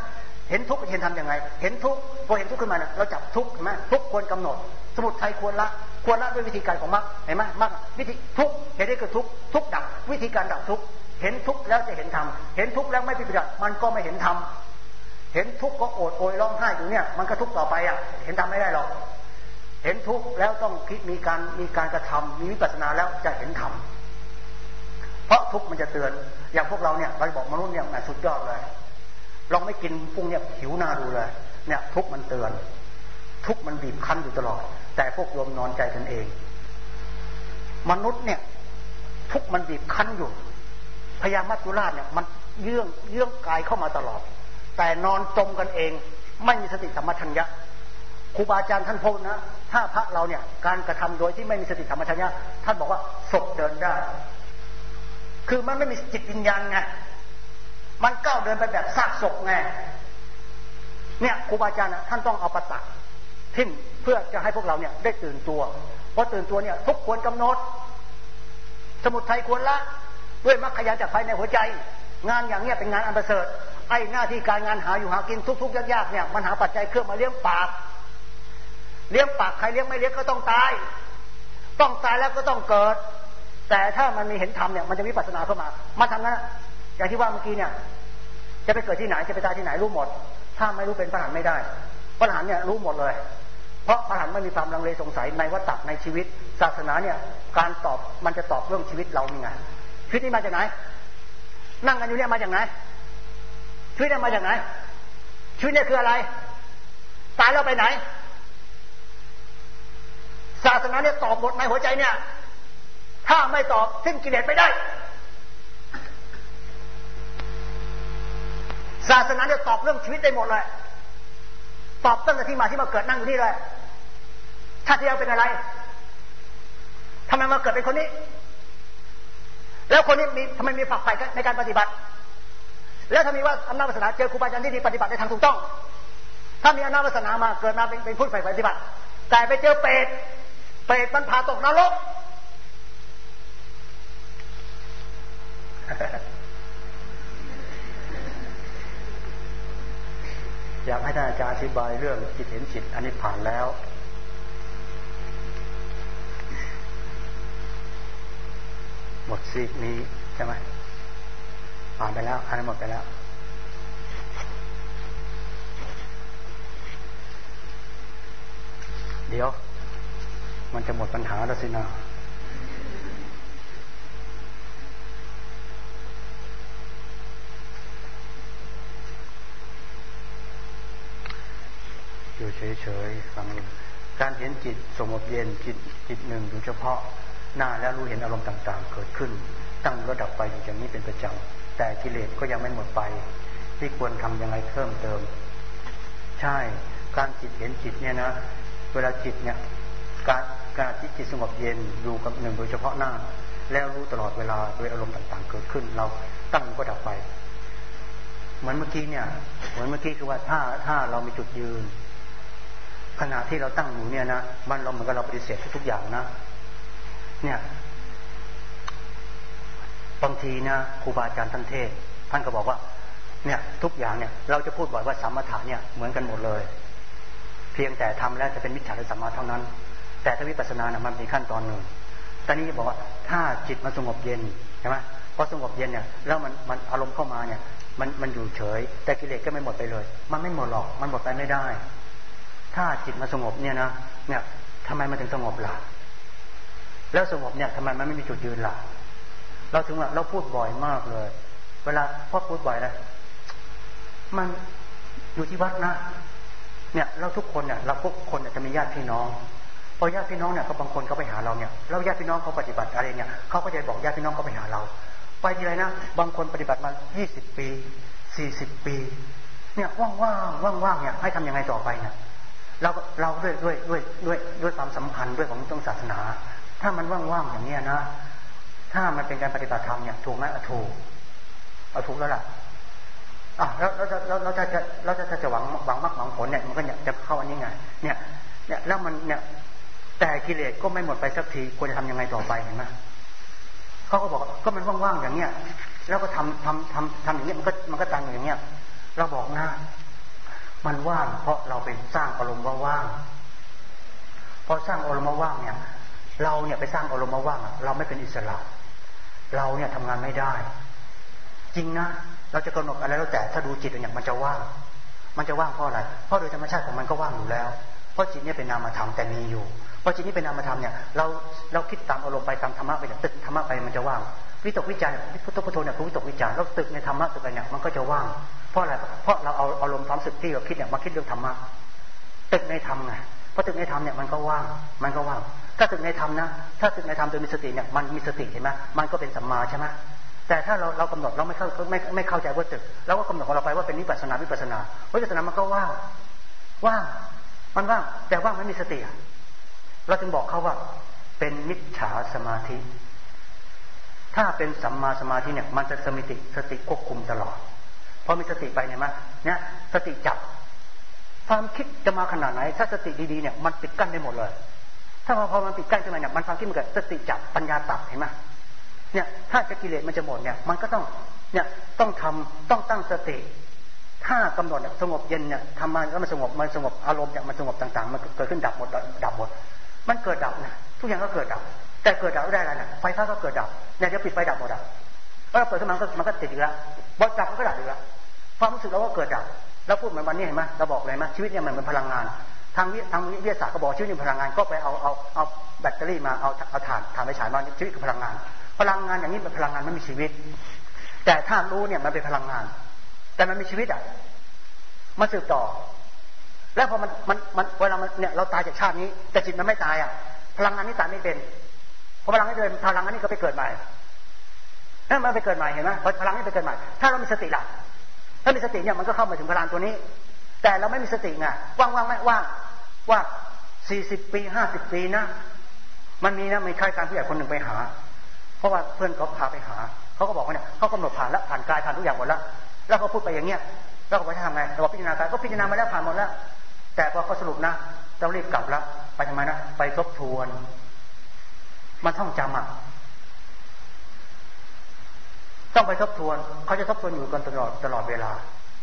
เห็นทุกข์เห็นทำยังไงเห็นทุกข์พอเห็นทุกข์ขึ้นมาเนี่ยเราจับทุกข์เห็นไหมทุกข์ควรกำหนดสมุทัยควรละด้วยวิธีการของมรรคเห็นไหมมรรควิธีทุกข์เห็นได้คือทุกข์ดับวิธีการดับทุกข์เห็นทุกข์แล้วจะเห็นธรรมเห็นทุกข์แล้วไม่ปฏิบัติมันก็ไม่เห็นธรรมเห็นทุกข์ก็โอดโอยร้องไห้อยู่เนี่ยมันก็ทุกข์ต่อไปอ่ะเห็นธรรมไม่ได้หรอกเห็นทุกข์แล้วต้องคิดมีการกระทำมีวิปัสสนาแล้วจะเห็นธรรมเพราะทุกข์มันจะเตือนอย่างพวกเราเนี่ยเราบอกมนุษย์เนี่ยสุดยอดเลยลองไม่กินพวกเนี่ยหิวหน้าดูเลยเนี่ยทุกข์มันเตือนทุกข์มันบีบคั้นอยู่ตลอดแต่พวกโยมนอนใจกันเองมนุษย์เนี่ยทุกข์มันบีบคั้นอยู่พญามัจจุราชเนี่ยมันเยื่องกายเข้ามาตลอดแต่นอนจมกันเองไม่มีสติสัมปชัญญะครูบาอาจารย์ท่านพูดนะถ้าพระเราเนี่ยการกระทำโดยที่ไม่มีสติสัมปชัญญะท่านบอกว่าศพเดินได้คือมันไม่มีจิตวิญญาณไงมันก้าวเดินไปแบบซากศพไงเนี่ยครูบาอาจารย์ท่านต้องเอาประตักทิ้งเพื่อจะให้พวกเราเนี่ยได้ตื่นตัวเพราะตื่นตัวเนี่ยทุกควรกำหนดสมุทัยควรละด้วยมรรคขยันจากภายในหัวใจงานอย่างเนี้ยเป็นงานอันประเสริฐไอ้หน้าที่การงานหาอยู่หากินทุกๆยากๆเนี่ยมันหาปัจจัยเครื่องมาเลี้ยงปากใครเลี้ยงไม่เลี้ยงก็ต้องตายแล้วก็ต้องเกิดแต่ถ้ามันมีเห็นธรรมเนี่ยมันจะวิปัสสนาเข้ามาทำนั้นอย่างที่ว่าเมื่อกี้เนี่ยจะไปเกิดที่ไหนจะไปตายที่ไหนรู้หมดถ้าไม่รู้เป็นพระอรหันต์ไม่ได้พระอรหันต์เนี่ยรู้หมดเลยเพราะพระอรหันต์ไม่มีความลังเลสงสัยในวัฏฏะในชีวิตศาสนาเนี่ยการตอบมันจะตอบเรื่องชีวิตเรานี่ไงชีวิตนี้มาจากไหนนั่งกันอยู่เนี่ยมาจากไหนชีวิตนี้มาจากไหนชีวิตนี้คืออะไรตายแล้วไปไหนศาสนาเนี่ยตอบหมดในหัวใจเนี่ยถ้าไม่ตอบสิ้นกิเลสไม่ได้ศาสนาเนี่ยตอบเรื่องชีวิตได้หมดเลยตอบตั้งแต่ที่มาเกิดนั่งอยู่นี่เลยชาติที่แล้วเป็นอะไรทำไมมาเกิดเป็นคนนี้แล้วคนนี้ทำไมมีฝักใฝ่ในการปฏิบัติแล้วถ้ามีว่าอำนาจวาสนาเจอครูบาอาจารย์ที่ดีปฏิบัติในทางถูกต้องถ้ามีอำนาจวาสนามาเกิดมาเป็นผู้ใฝ่ปฏิบัติแต่ไปเจอเปรตมันพาตกนรกอยากให้ท่านอาจารย์อธิบายเรื่องจิตเห็นจิตอันนี้ผ่านแล้วหมดซีกนี้ใช่ไหมผ่านไปแล้วอันนี้หมดไปแล้วเดี๋ยวมันจะหมดปัญหาแล้วสินะอยู่เฉยๆฟังการเห็นจิตสงบเย็นจิตหนึ่งอยู่เฉพาะหน้าแล้วรู้เห็นอารมณ์ต่างๆเกิดขึ้นตั้งระดับไปอย่างนี้เป็นประจำแต่กิเลสก็ยังไม่หมดไปที่ควรทำยังไงเพิ่มเติมใช่การจิตเห็นจิตเนี่ยนะเวลาจิตเนี่ยการจิตสงบเย็นอยู่กับหนึ่งโดยเฉพาะหน้าแล้วรู้ตลอดเวลาโดยอารมณ์ต่างๆเกิดขึ้นเราตั้งก็ดับไปเหมือนเมื่อกี้คือว่าถ้าเรามีจุดยืนขณะที่เราตั้งอยู่เนี่ยนะมันเราเหมือนกับเราปฏิเสธทุกอย่างนะเนี่ยบางทีนะครูบาอาจารย์ท่านเทศท่านก็บอกว่าเนี่ยทุกอย่างเนี่ยเราจะพูดบ่อยว่าสมถะเนี่ยเหมือนกันหมดเลยเพียงแต่ทำแล้วจะเป็นมิจฉาหรือสัมมาเท่านั้นแต่ถ้าวิปัสสนาเนี่ยมันมีขั้นตอนหนึ่งตอนนี้บอกว่าถ้าจิตมันสงบเย็นใช่ไหมพอสงบเย็นเนี่ยแล้วมันอารมณ์เข้ามาเนี่ยมันอยู่เฉยแต่กิเลสก็ไม่หมดไปเลยมันไม่หมดหรอกมันหมดไปไม่ได้ถ้าจิตมันสงบเนี่ยนะเนี่ยทำไมมันถึงสงบล่ะแล้วสงบเนี่ยทำไมมันไม่มีจุดยืนล่ะเราถึงว่าเราพูดบ่อยมากเลยเวลาพ่อพูดบ่อยนะมันอยู่ที่วัดนะเนี่ยเราทุกคนเนี่ยเราทุกคนจะมีญาติพี่น้องพอญาติพี่น้องเนี่ยเขาบางคนเขาไปหาเราเนี่ยแล้วญาติพี่น้องเขาปฏิบัติอะไรเนี่ยเขาก็จะบอกญาติพี่น้องเขาไปหาเราไปทีไรนะบางคนปฏิบัติมา20 ปี40 ปีเนี่ยว่างเนี่ยให้ทำยังไงต่อไปเนี่ยเราด้วยความสัมพันธ์ด้วยของศาสนาถ้ามันว่างๆอย่างนี้นะถ้ามันเป็นการปฏิบัติธรรมเนี่ยถูกไหมถูกแล้วล่ะเราจะหวังมรรคหวังผลเนี่ยมันก็จะเข้าอันนี้ไงเนี่ยแล้วมันเนี่ยแต่กิเลสก็ไม่หมดไปสักทีควรจะทำยังไงต่อไปเห็นไหมเขาก็บอกก็มันว่างๆอย่างเนี้ยแล้วก็ทำอย่างเนี้ยมันก็ตันอย่างเนี้ยเราบอกนะมันว่างเพราะเราไปสร้างอารมณ์ว่าว่างพอสร้างอารมณ์ว่าว่างเนี่ยเราเนี่ยไปสร้างอารมณ์ว่าว่างเราไม่เป็นอิสระเราเนี่ยทำงานไม่ได้จริงนะเราจะกำหนดอะไรแล้วแต่ถ้าดูจิตอย่างมันจะว่างเพราะอะไรเพราะโดยธรรมชาติของมันก็ว่างอยู่แล้วเพราะจิตเนี่ยเป็นนามธรรมแต่มีอยู่เพราะจิตนี้เป็นนามธรรมเนี่ยเราคิดตามอารมณ์ไปตามธรรมะไปตึกธรรมะไปมันจะว่างวิตกวิจารพุทธพุทโธเนี่ยคือวิตกวิจารแล้วตึกในธรรมะตึกอะไรเนี่ยมันก็จะว่างเพราะอะไรเพราะเราเอาอารมณ์ความสึกที่เราคิดเนี่ยมาคิดเรื่องธรรมะตึกในธรรมไงเพราะตึกในธรรมเนี่ยมันก็ว่างถ้าตึกในธรรมนะถ้าตึกในธรรมโดยมีสติเนี่ยมันมีสติเห็นไหมมันก็เป็นสัมมาใช่ไหมแต่ถ้าเรากำหนดเราไม่เข้าใจว่าตึกเราก็กำหนดของเราไปว่าเป็นวิปัสสนามันก็ว่างมันว่างแต่ว่างไม่มีสติเราจึงบอกเขาว่าเป็นมิจฉาสมาธิถ้าเป็นสัมมาสมาธิเนี่ยมันจะสติควบคุมตลอดพอมีสติไปเนี่ยสติจับความคิดจะมาขนาดไหนถ้าสติดีๆเนี่ยมันปิดกั้นได้หมดเลยถ้าพอมันปิดกั้นขึ้นมาเนี่ยมันความคิดมันเกิดสติจับปัญญาตัดเห็นไหมเนี่ยถ้าจะกิเลสมันจะหมดเนี่ยมันก็ต้องตั้งสติถ้ากำหนดสงบเย็นเนี่ยทำมาแล้วมันสงบอารมณ์เนี่ยมันสงบต่างๆมันเกิดขึ้นดับหมดมันเกิดดับนะทุกอย่างก็เกิดดับแต่เกิดดับได้อะไรนะไฟฟ้าก็เกิดดับเนี่ยเดี๋ยวปิดไฟดับหมดพอเราเปิดขึ้นมามันก็ติดอีกแล้วพอดับมันก็ดับอีกแล้วความรู้สึกเราก็เกิดดับแล้วพูดเหมือนวันนี้เห็นไหมเราบอกเลยไหมชีวิตเนี่ยมันเป็นพลังงานทางวิทยาศาสตร์ก็บอกชีวิตเป็นพลังงานก็ไปเอาแบตเตอรี่มาเอาถ่านไปฉายมาชีวิตคือพลังงานอย่างนี้เป็นพลังงานไม่มีชีวิตแต่ถ้ารู้เนี่ยมันเป็นพลังงานแต่มันมีชีวิตมันสืบต่อแล้วพอมันเวลามันเนี่ยเราตายจากชาตินี้แต่จิตมันไม่ตายพลังงานนี้ตายไม่เป็นพอพลังนี้เดินพลังงานนี้ก็ไปเกิดใหม่นั่นมันไปเกิดใหม่เห็นไหมพอพลังนี้ไปเกิดใหม่ถ้าเรามีสติล่ะถ้ามีสติเนี่ยมันก็เข้ามาถึงพลังตัวนี้แต่เราไม่มีสติไงว่างไม่ว่าง40 ปี50 ปีนะมันมีนะมีใครการผู้ใหญ่คนหนึ่งไปหาเพราะว่าเพื่อนเขาพาไปหาเขาก็บอกว่าเนี่ยเขากำหนดผ่านกายผ่านทุกอย่างหมดแล้วเขาพูดไปอย่างเงี้ยแล้วเขาไปทำไงเราพิจารณากายก็พิจารณามาแล้วผ่านหมดแล้วแต่พอเขาสรุปนะต้องรีบกลับแล้วไปทำไมนะไปทบทวนมันท่องจำต้องไปทบทวนเขาจะทบทวนอยู่กันตลอดเวลา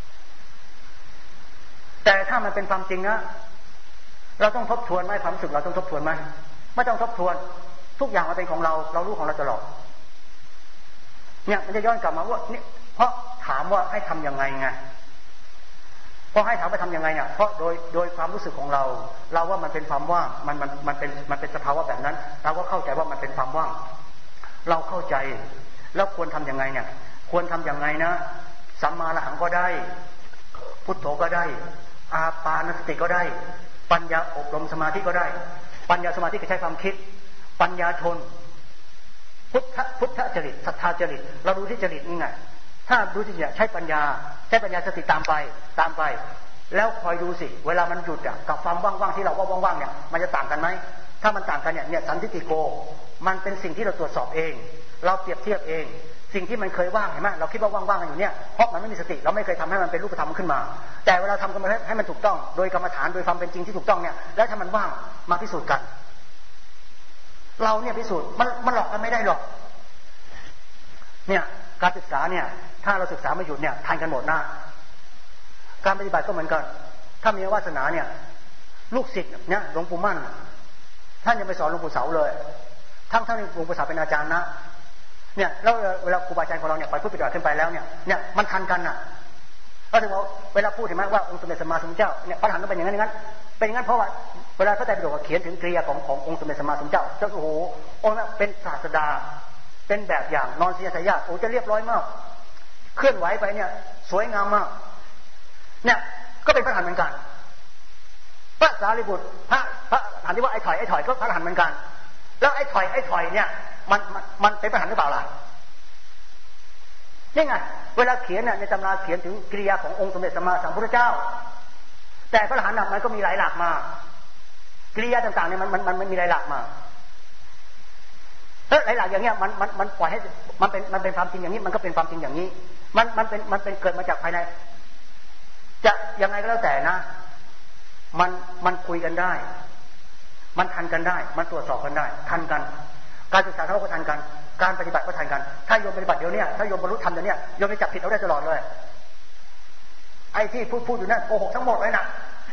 แต่ถ้ามันเป็นความจริงนะเราต้องทบทวนไหมความรู้สึกเราต้องทบทวนไหมไม่ต้องทบทวนทุกอย่างมันเป็นของเรารู้ของเราตลอดเนี่ยมันจะย้อนกลับมาว่านี่เพราะถามว่าให้ทำยังไงไงเพราะให้ถามว่าทำยังไงเนี่ยเพราะโดยความรู้สึกของเราว่ามันเป็นความว่างมันเป็นสภาวะแบบนั้นเราก็เข้าใจว่ามันเป็นความว่างเราเข้าใจแล้วควรทำยังไงเนี่ยควรทำยังไงนะสัมมาอรหังก็ได้พุทโธก็ได้อาปานสติก็ได้ปัญญาอบรมสมาธิก็ได้ปัญญาสมาธิก็ใช้ความคิดปัญญาชนพุทธจริตศรัทธาจริตเราดูที่จริตนี่ไงถ้าดูที่จะใช้ปัญญาสติตามไปแล้วคอยดูสิเวลามันหยุดกับความว่างๆที่เราว่าว่างๆเนี่ยมันจะต่างกันไหมถ้ามันต่างกันเนี่ยสันทิฏฐิโกมันเป็นสิ่งที่เราตรวจสอบเองเราเปรียบเทียบเองสิ่งที่มันเคยว่างเห็นไหมเราคิดว่าว่างๆกันอยู่เนี่ยเพราะมันไม่มีสติเราไม่เคยทำให้มันเป็นรูปธรรมขึ้นมาแต่เวลาทำกันมาให้มันถูกต้องโดยกรรมฐานโดยความเป็นจริงที่ถูกต้องเนี่ยแล้วถ้ามันว่างมาพิสูจน์กันเราเนี่ยพิสูจน์มันหลอกกันไม่ได้หรอกเนี่ยการศึกษาเนี่ยถ้าเราศึกษาไม่หยุดเนี่ยทันกันหมดนะการปฏิบัติก็เหมือนกันถ้ามีวาสนาเนี่ยลูกศิษย์เนี่ยหลวงปู่มั่นท่านยังไปสอนหลวงปู่เสาเลยทั้งหลวงปู่เสาเป็นอาจารย์นะเนี่ยแล้วเวลาครูบาอาจารย์ของเราเนี่ยไปพูดปฏิบัติขึ้นไปแล้วเนี่ยมันทันกันน่ะก็ถึงว่าเวลาพูดเห็นไหมว่าองค์สมเด็จสัมมาสัมพุทธเจ้าเนี่ยพระอรหันต์ต้องเป็นอย่างนั้นเป็นอย่างนั้นเพราะว่าเวลาพระไตรปิฎกเขียนถึงกริยาขององค์สมเด็จสัมมาสัมพุทธเจ้าโอ้โหองค์นั้นเป็นศาสดาเป็นแบบอย่างนอนเสียสายญาติโอ้จะเรียบร้อยมากเคลื่อนไหวไปเนี่ยสวยงามมากเนี่ยก็เป็นพระอรหันต์เหมือนกันพระสารีบุตรพระถามที่ว่าไอ้ถอยก็พระอรหันต์เหมือนกันแล้วไอ้ถอยเนี่ยมันเป็นพระอรหันต์หรือเปล่าล่ะนี่ไงเวลาเขียนเนี่ยในตำราเขียนถึงกิริยาขององค์สมเด็จสัมมาสัมพุทธเจ้าแต่พระอรหันต์มันก็มีหลายหลักมากิริยาต่างๆเนี่ยมันมีหลายหลักมาแล้วหลายหลักอย่างเงี้ยมันปล่อยให้มันเป็นความจริงอย่างนี้มันก็เป็นความจริงอย่างนี้มันเป็นเกิดมาจากภายในจะยังไงก็แล้วแต่นะมันคุยกันได้มันทันกันได้มันตรวจสอบกันได้ทันกันการศึกษาเขาก็ทันกันการปฏิบัติก็ทันกันถ้าโยมปฏิบัติเดี๋ยวนี้ถ้าโยมบรรลุธรรมเดี๋ยวนี้โยมจะจับผิดเอาได้ตลอดเลยอ้ที่พูดอยู่นั่นโกหกทั้งหมดเลยนะ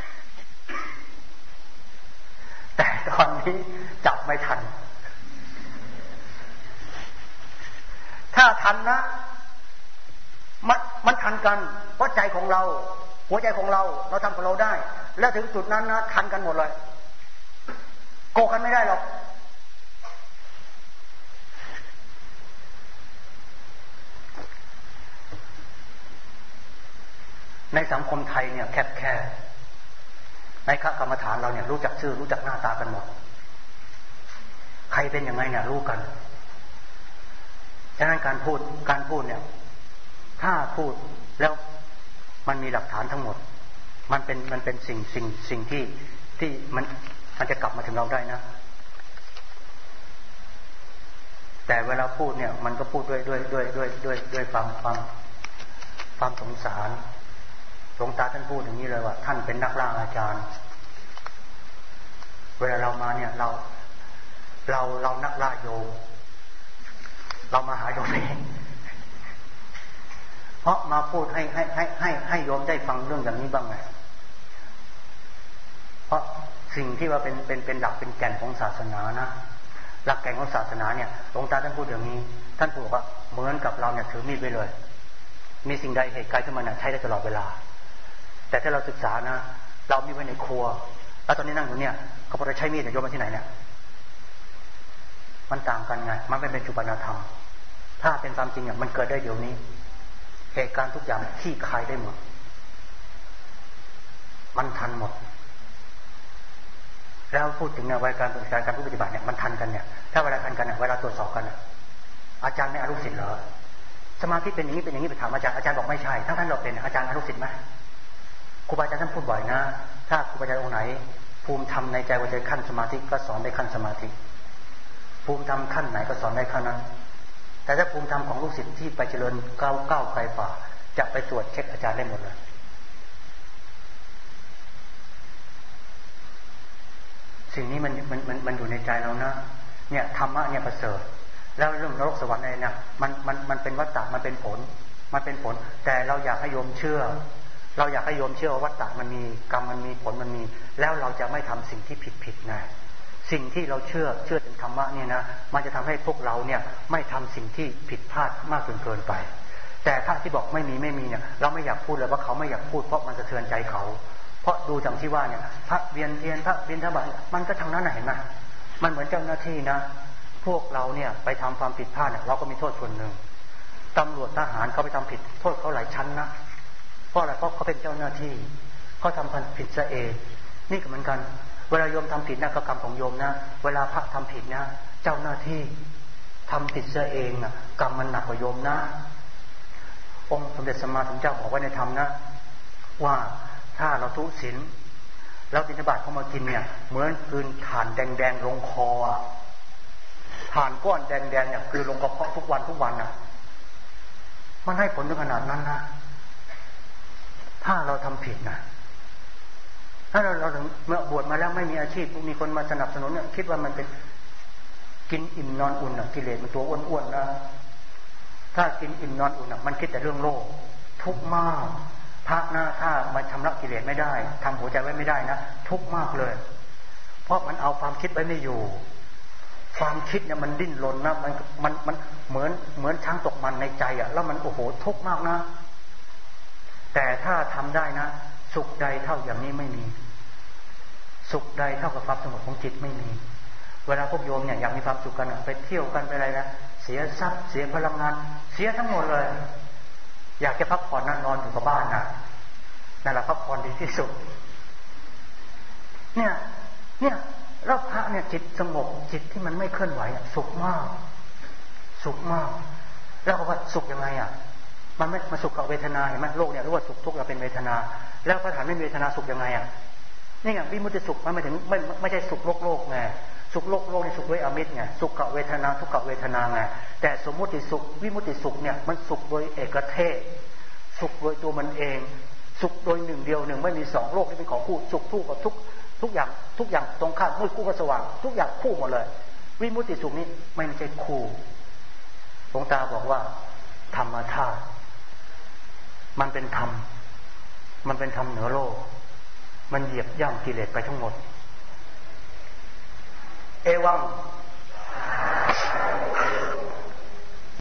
แต่ตอนนี้จับไม่ทันถ้าทันนะมันทันกันเพราะใจของเราหัวใจของเราทำของเราได้แล้วถึงจุดนั้นนะทันกันหมดเลยโกงกันไม่ได้หรอกในสังคมไทยเนี่ยแคบในคณะกรรมฐานเราเนี่ยรู้จักชื่อรู้จักหน้าตากันหมดใครเป็นยังไงเนี่ยรู้กันฉะนั้นการพูดเนี่ยถ้าพูดแล้วมันมีหลักฐานทั้งหมดมันเป็นสิ่งที่มันจะกลับมาถึงเราได้นะแต่เวลาพูดเนี่ยมันก็พูดด้วยความสงสารหลวงตาท่านพูดอย่างนี้เลยว่าท่านเป็นนักล่าอาจารย์เวลาเรามาเนี่ยเรานักล่าโยมเรามาหาโยมเองเพราะมาพูดให้โยมได้ฟังเรื่องอย่างนี้บ้างไงเพราะสิ่งที่ว่าเป็นหลักเป็นแก่นของศาสนานะหลักแก่นของศาสนาเนี่ยหลวงตาท่านพูดอย่างนี้ท่านพูดว่าเหมือนกับเราเนี่ยถือมีดไว้เลยมีสิ่งใดเหตุการณ์ขึ้นมาใช้ได้ตลอดเวลาแต่ถ้าเราศึกษานะเรามีไว้ในครัวแล้วตอนนี้นั่งอยู่เนี่ยเขาบอกจะใช้มีดโยนมาที่ไหนเนี่ยมันต่างกันไงมันไม่เป็นจุปนธรรมถ้าเป็นความจริงเนี่ยมันเกิดได้เดี๋ยวนี้เหตุการณ์ทุกอย่างที่คลายได้หมดมันทันหมดแล้วพูดถึงในวัยการปฏิบัติการผู้ปฏิบัติเนี่ยมันทันกันเนี่ยถ้าเวลาทันกันเนี่ยเวลาตรวจสอบกันอาจารย์ไม่อนุสิทธิ์เหรอสมาธิเป็นอย่างนี้ไปถามอาจารย์บอกไม่ใช่ทั้งท่านเราเป็นอาจารย์อนุสิทธิ์ไหมครูบาอาจารย์ท่านพูดบ่อยนะถ้าครูบาอาจารย์องค์ไหนภูมิธรรมในใจว่าใจขั้นสมาธิก็สอนได้ขั้นสมาธิภูมิธรรมขั้นไหนก็สอนได้ขั้นนั้นแต่ถ้าภูมิธรรมของลูกศิษย์ที่ไปเจริญก้าวไกลฝ่าจะไปตรวจเช็คอาจารย์ได้หมดเลยสิ่งนี้มันอยู่ในใจเรานะเนี่ยธรรมะเนี่ยประเสริฐแล้วเรื่องนรกสวรรค์อะไรนะมันเป็นวัฏฏะมันเป็นผลแต่เราอยากให้โยมเชื่อว่าวัฏฏะมันมีกรรมมันมีผลมันมีแล้วเราจะไม่ทำสิ่งที่ผิดไงสิ่งที่เราเชื่อถึงธรรมะเนี่ยนะมันจะทำให้พวกเราเนี่ยไม่ทำสิ่งที่ผิดพลาดมากเกินไปแต่ถ้าที่บอกไม่มีเนี่ยเราไม่อยากพูดเลยว่าเขาไม่อยากพูดเพราะมันสะเทือนใจเขาเพราะดูจากที่ว่าเนี่ยพระเวียนเทียนพระบิณฑบาตมันก็ทางนั้นเห็นไหมมันเหมือนเจ้าหน้าที่นะพวกเราเนี่ยไปทำความผิดพลาดเนี่ยเราก็มีโทษส่วนหนึ่งตำรวจทหารเขาไปทำผิดโทษเขาหลายชั้นนะเพราะอะไรเพราะเขาเป็นเจ้าหน้าที่เขาทำผิดซะเองนี่ก็เหมือนกันเวลาโยมทำผิดนะก็กรรมของโยมนะเวลาพระทำผิดนะเจ้าหน้าที่ทำผิดซะเองนะกรรมมันหนักกว่าโยมนะองค์สมเด็จสัมมาสัมพุทธเจ้าบอกไว้ในธรรมนะว่าถ้าเราทุศีลแล้วบิณฑบาตเข้ามากินเนี่ยเหมือนกลืนถ่านแดงๆลงคอถ่านก้อนแดงๆเนี่ยกลืนลงกระเพาะทุกวันน่ะมันให้ผลถึงขนาดนั้นนะถ้าเราทำผิดนะถ้าเราถึงเมื่อบวชมาแล้วไม่มีอาชีพมีคนมาสนับสนุนเนี่ยคิดว่ามันเป็นกินอิ่มนอนอุ่นน่ะกิเลสมันตัวอ้วนๆนะถ้ากินอิ่มนอนอุ่นน่ะมันคิดแต่เรื่องโลกทุกข์มากพระนะถ้ามันชำระกิเลสไม่ได้ทำหัวใจไว้ไม่ได้นะทุกข์มากเลยเพราะมันเอาความคิดไว้ไม่อยู่ความคิดเนี่ยมันดิ้นรนนะมันเหมือนช้างตกมันในใจอ่ะแล้วมันโอ้โหทุกข์มากนะแต่ถ้าทำได้นะสุขใดเท่าอย่างนี้ไม่มีสุขใดเท่ากับความสงบของจิตไม่มีเวลาพวกโยมเนี่ยอยากมีความสุขกันไปเที่ยวกันไปอะไรนะเสียทรัพย์เสียพลังงานเสียทั้งหมดเลยอยากจะพักผ่อนนอนอยู่กับบ้านนะนั่นแหละพักผ่อนดีที่สุดเนี่ยแล้วพระเนี่ยจิตสงบจิตที่มันไม่เคลื่อนไหวสุขมากแล้วก็ว่าสุขยังไงมันไม่มาสุขกับเวทนาเห็นไหมโลกเนี่ยรู้ว่าสุขทุกข์เราเป็นเวทนาแล้วพระฐานไม่มีเวทนาสุขยังไงนี่ไงวิมุตติสุขมันไม่ใช่สุขโลกไงสุขโลกนี่สุขด้วยอมิตรไงสุขกับเวทนาทุกข์กับเวทนาไงแต่สมมุติสุขวิมุตติสุขเนี่ยมันสุขโดยเอกเทศสุขโดยตัวมันเองสุขโดยหนึ่งเดียวหนึ่งไม่มีสองโลกนี่เป็นของคู่สุขคู่กับทุกอย่างตรงข้ามมืดคู่กับสว่างทุกอย่างคู่หมดเลยวิมุตติสุขนี้ไม่ใช่คู่หลวงตาบอกว่าธรรมธาตุมันเป็นธรรมมันเป็นธรรมเหนือโลกมันเหยียบย่ำกิเลสไปทั้งหมดเอวัง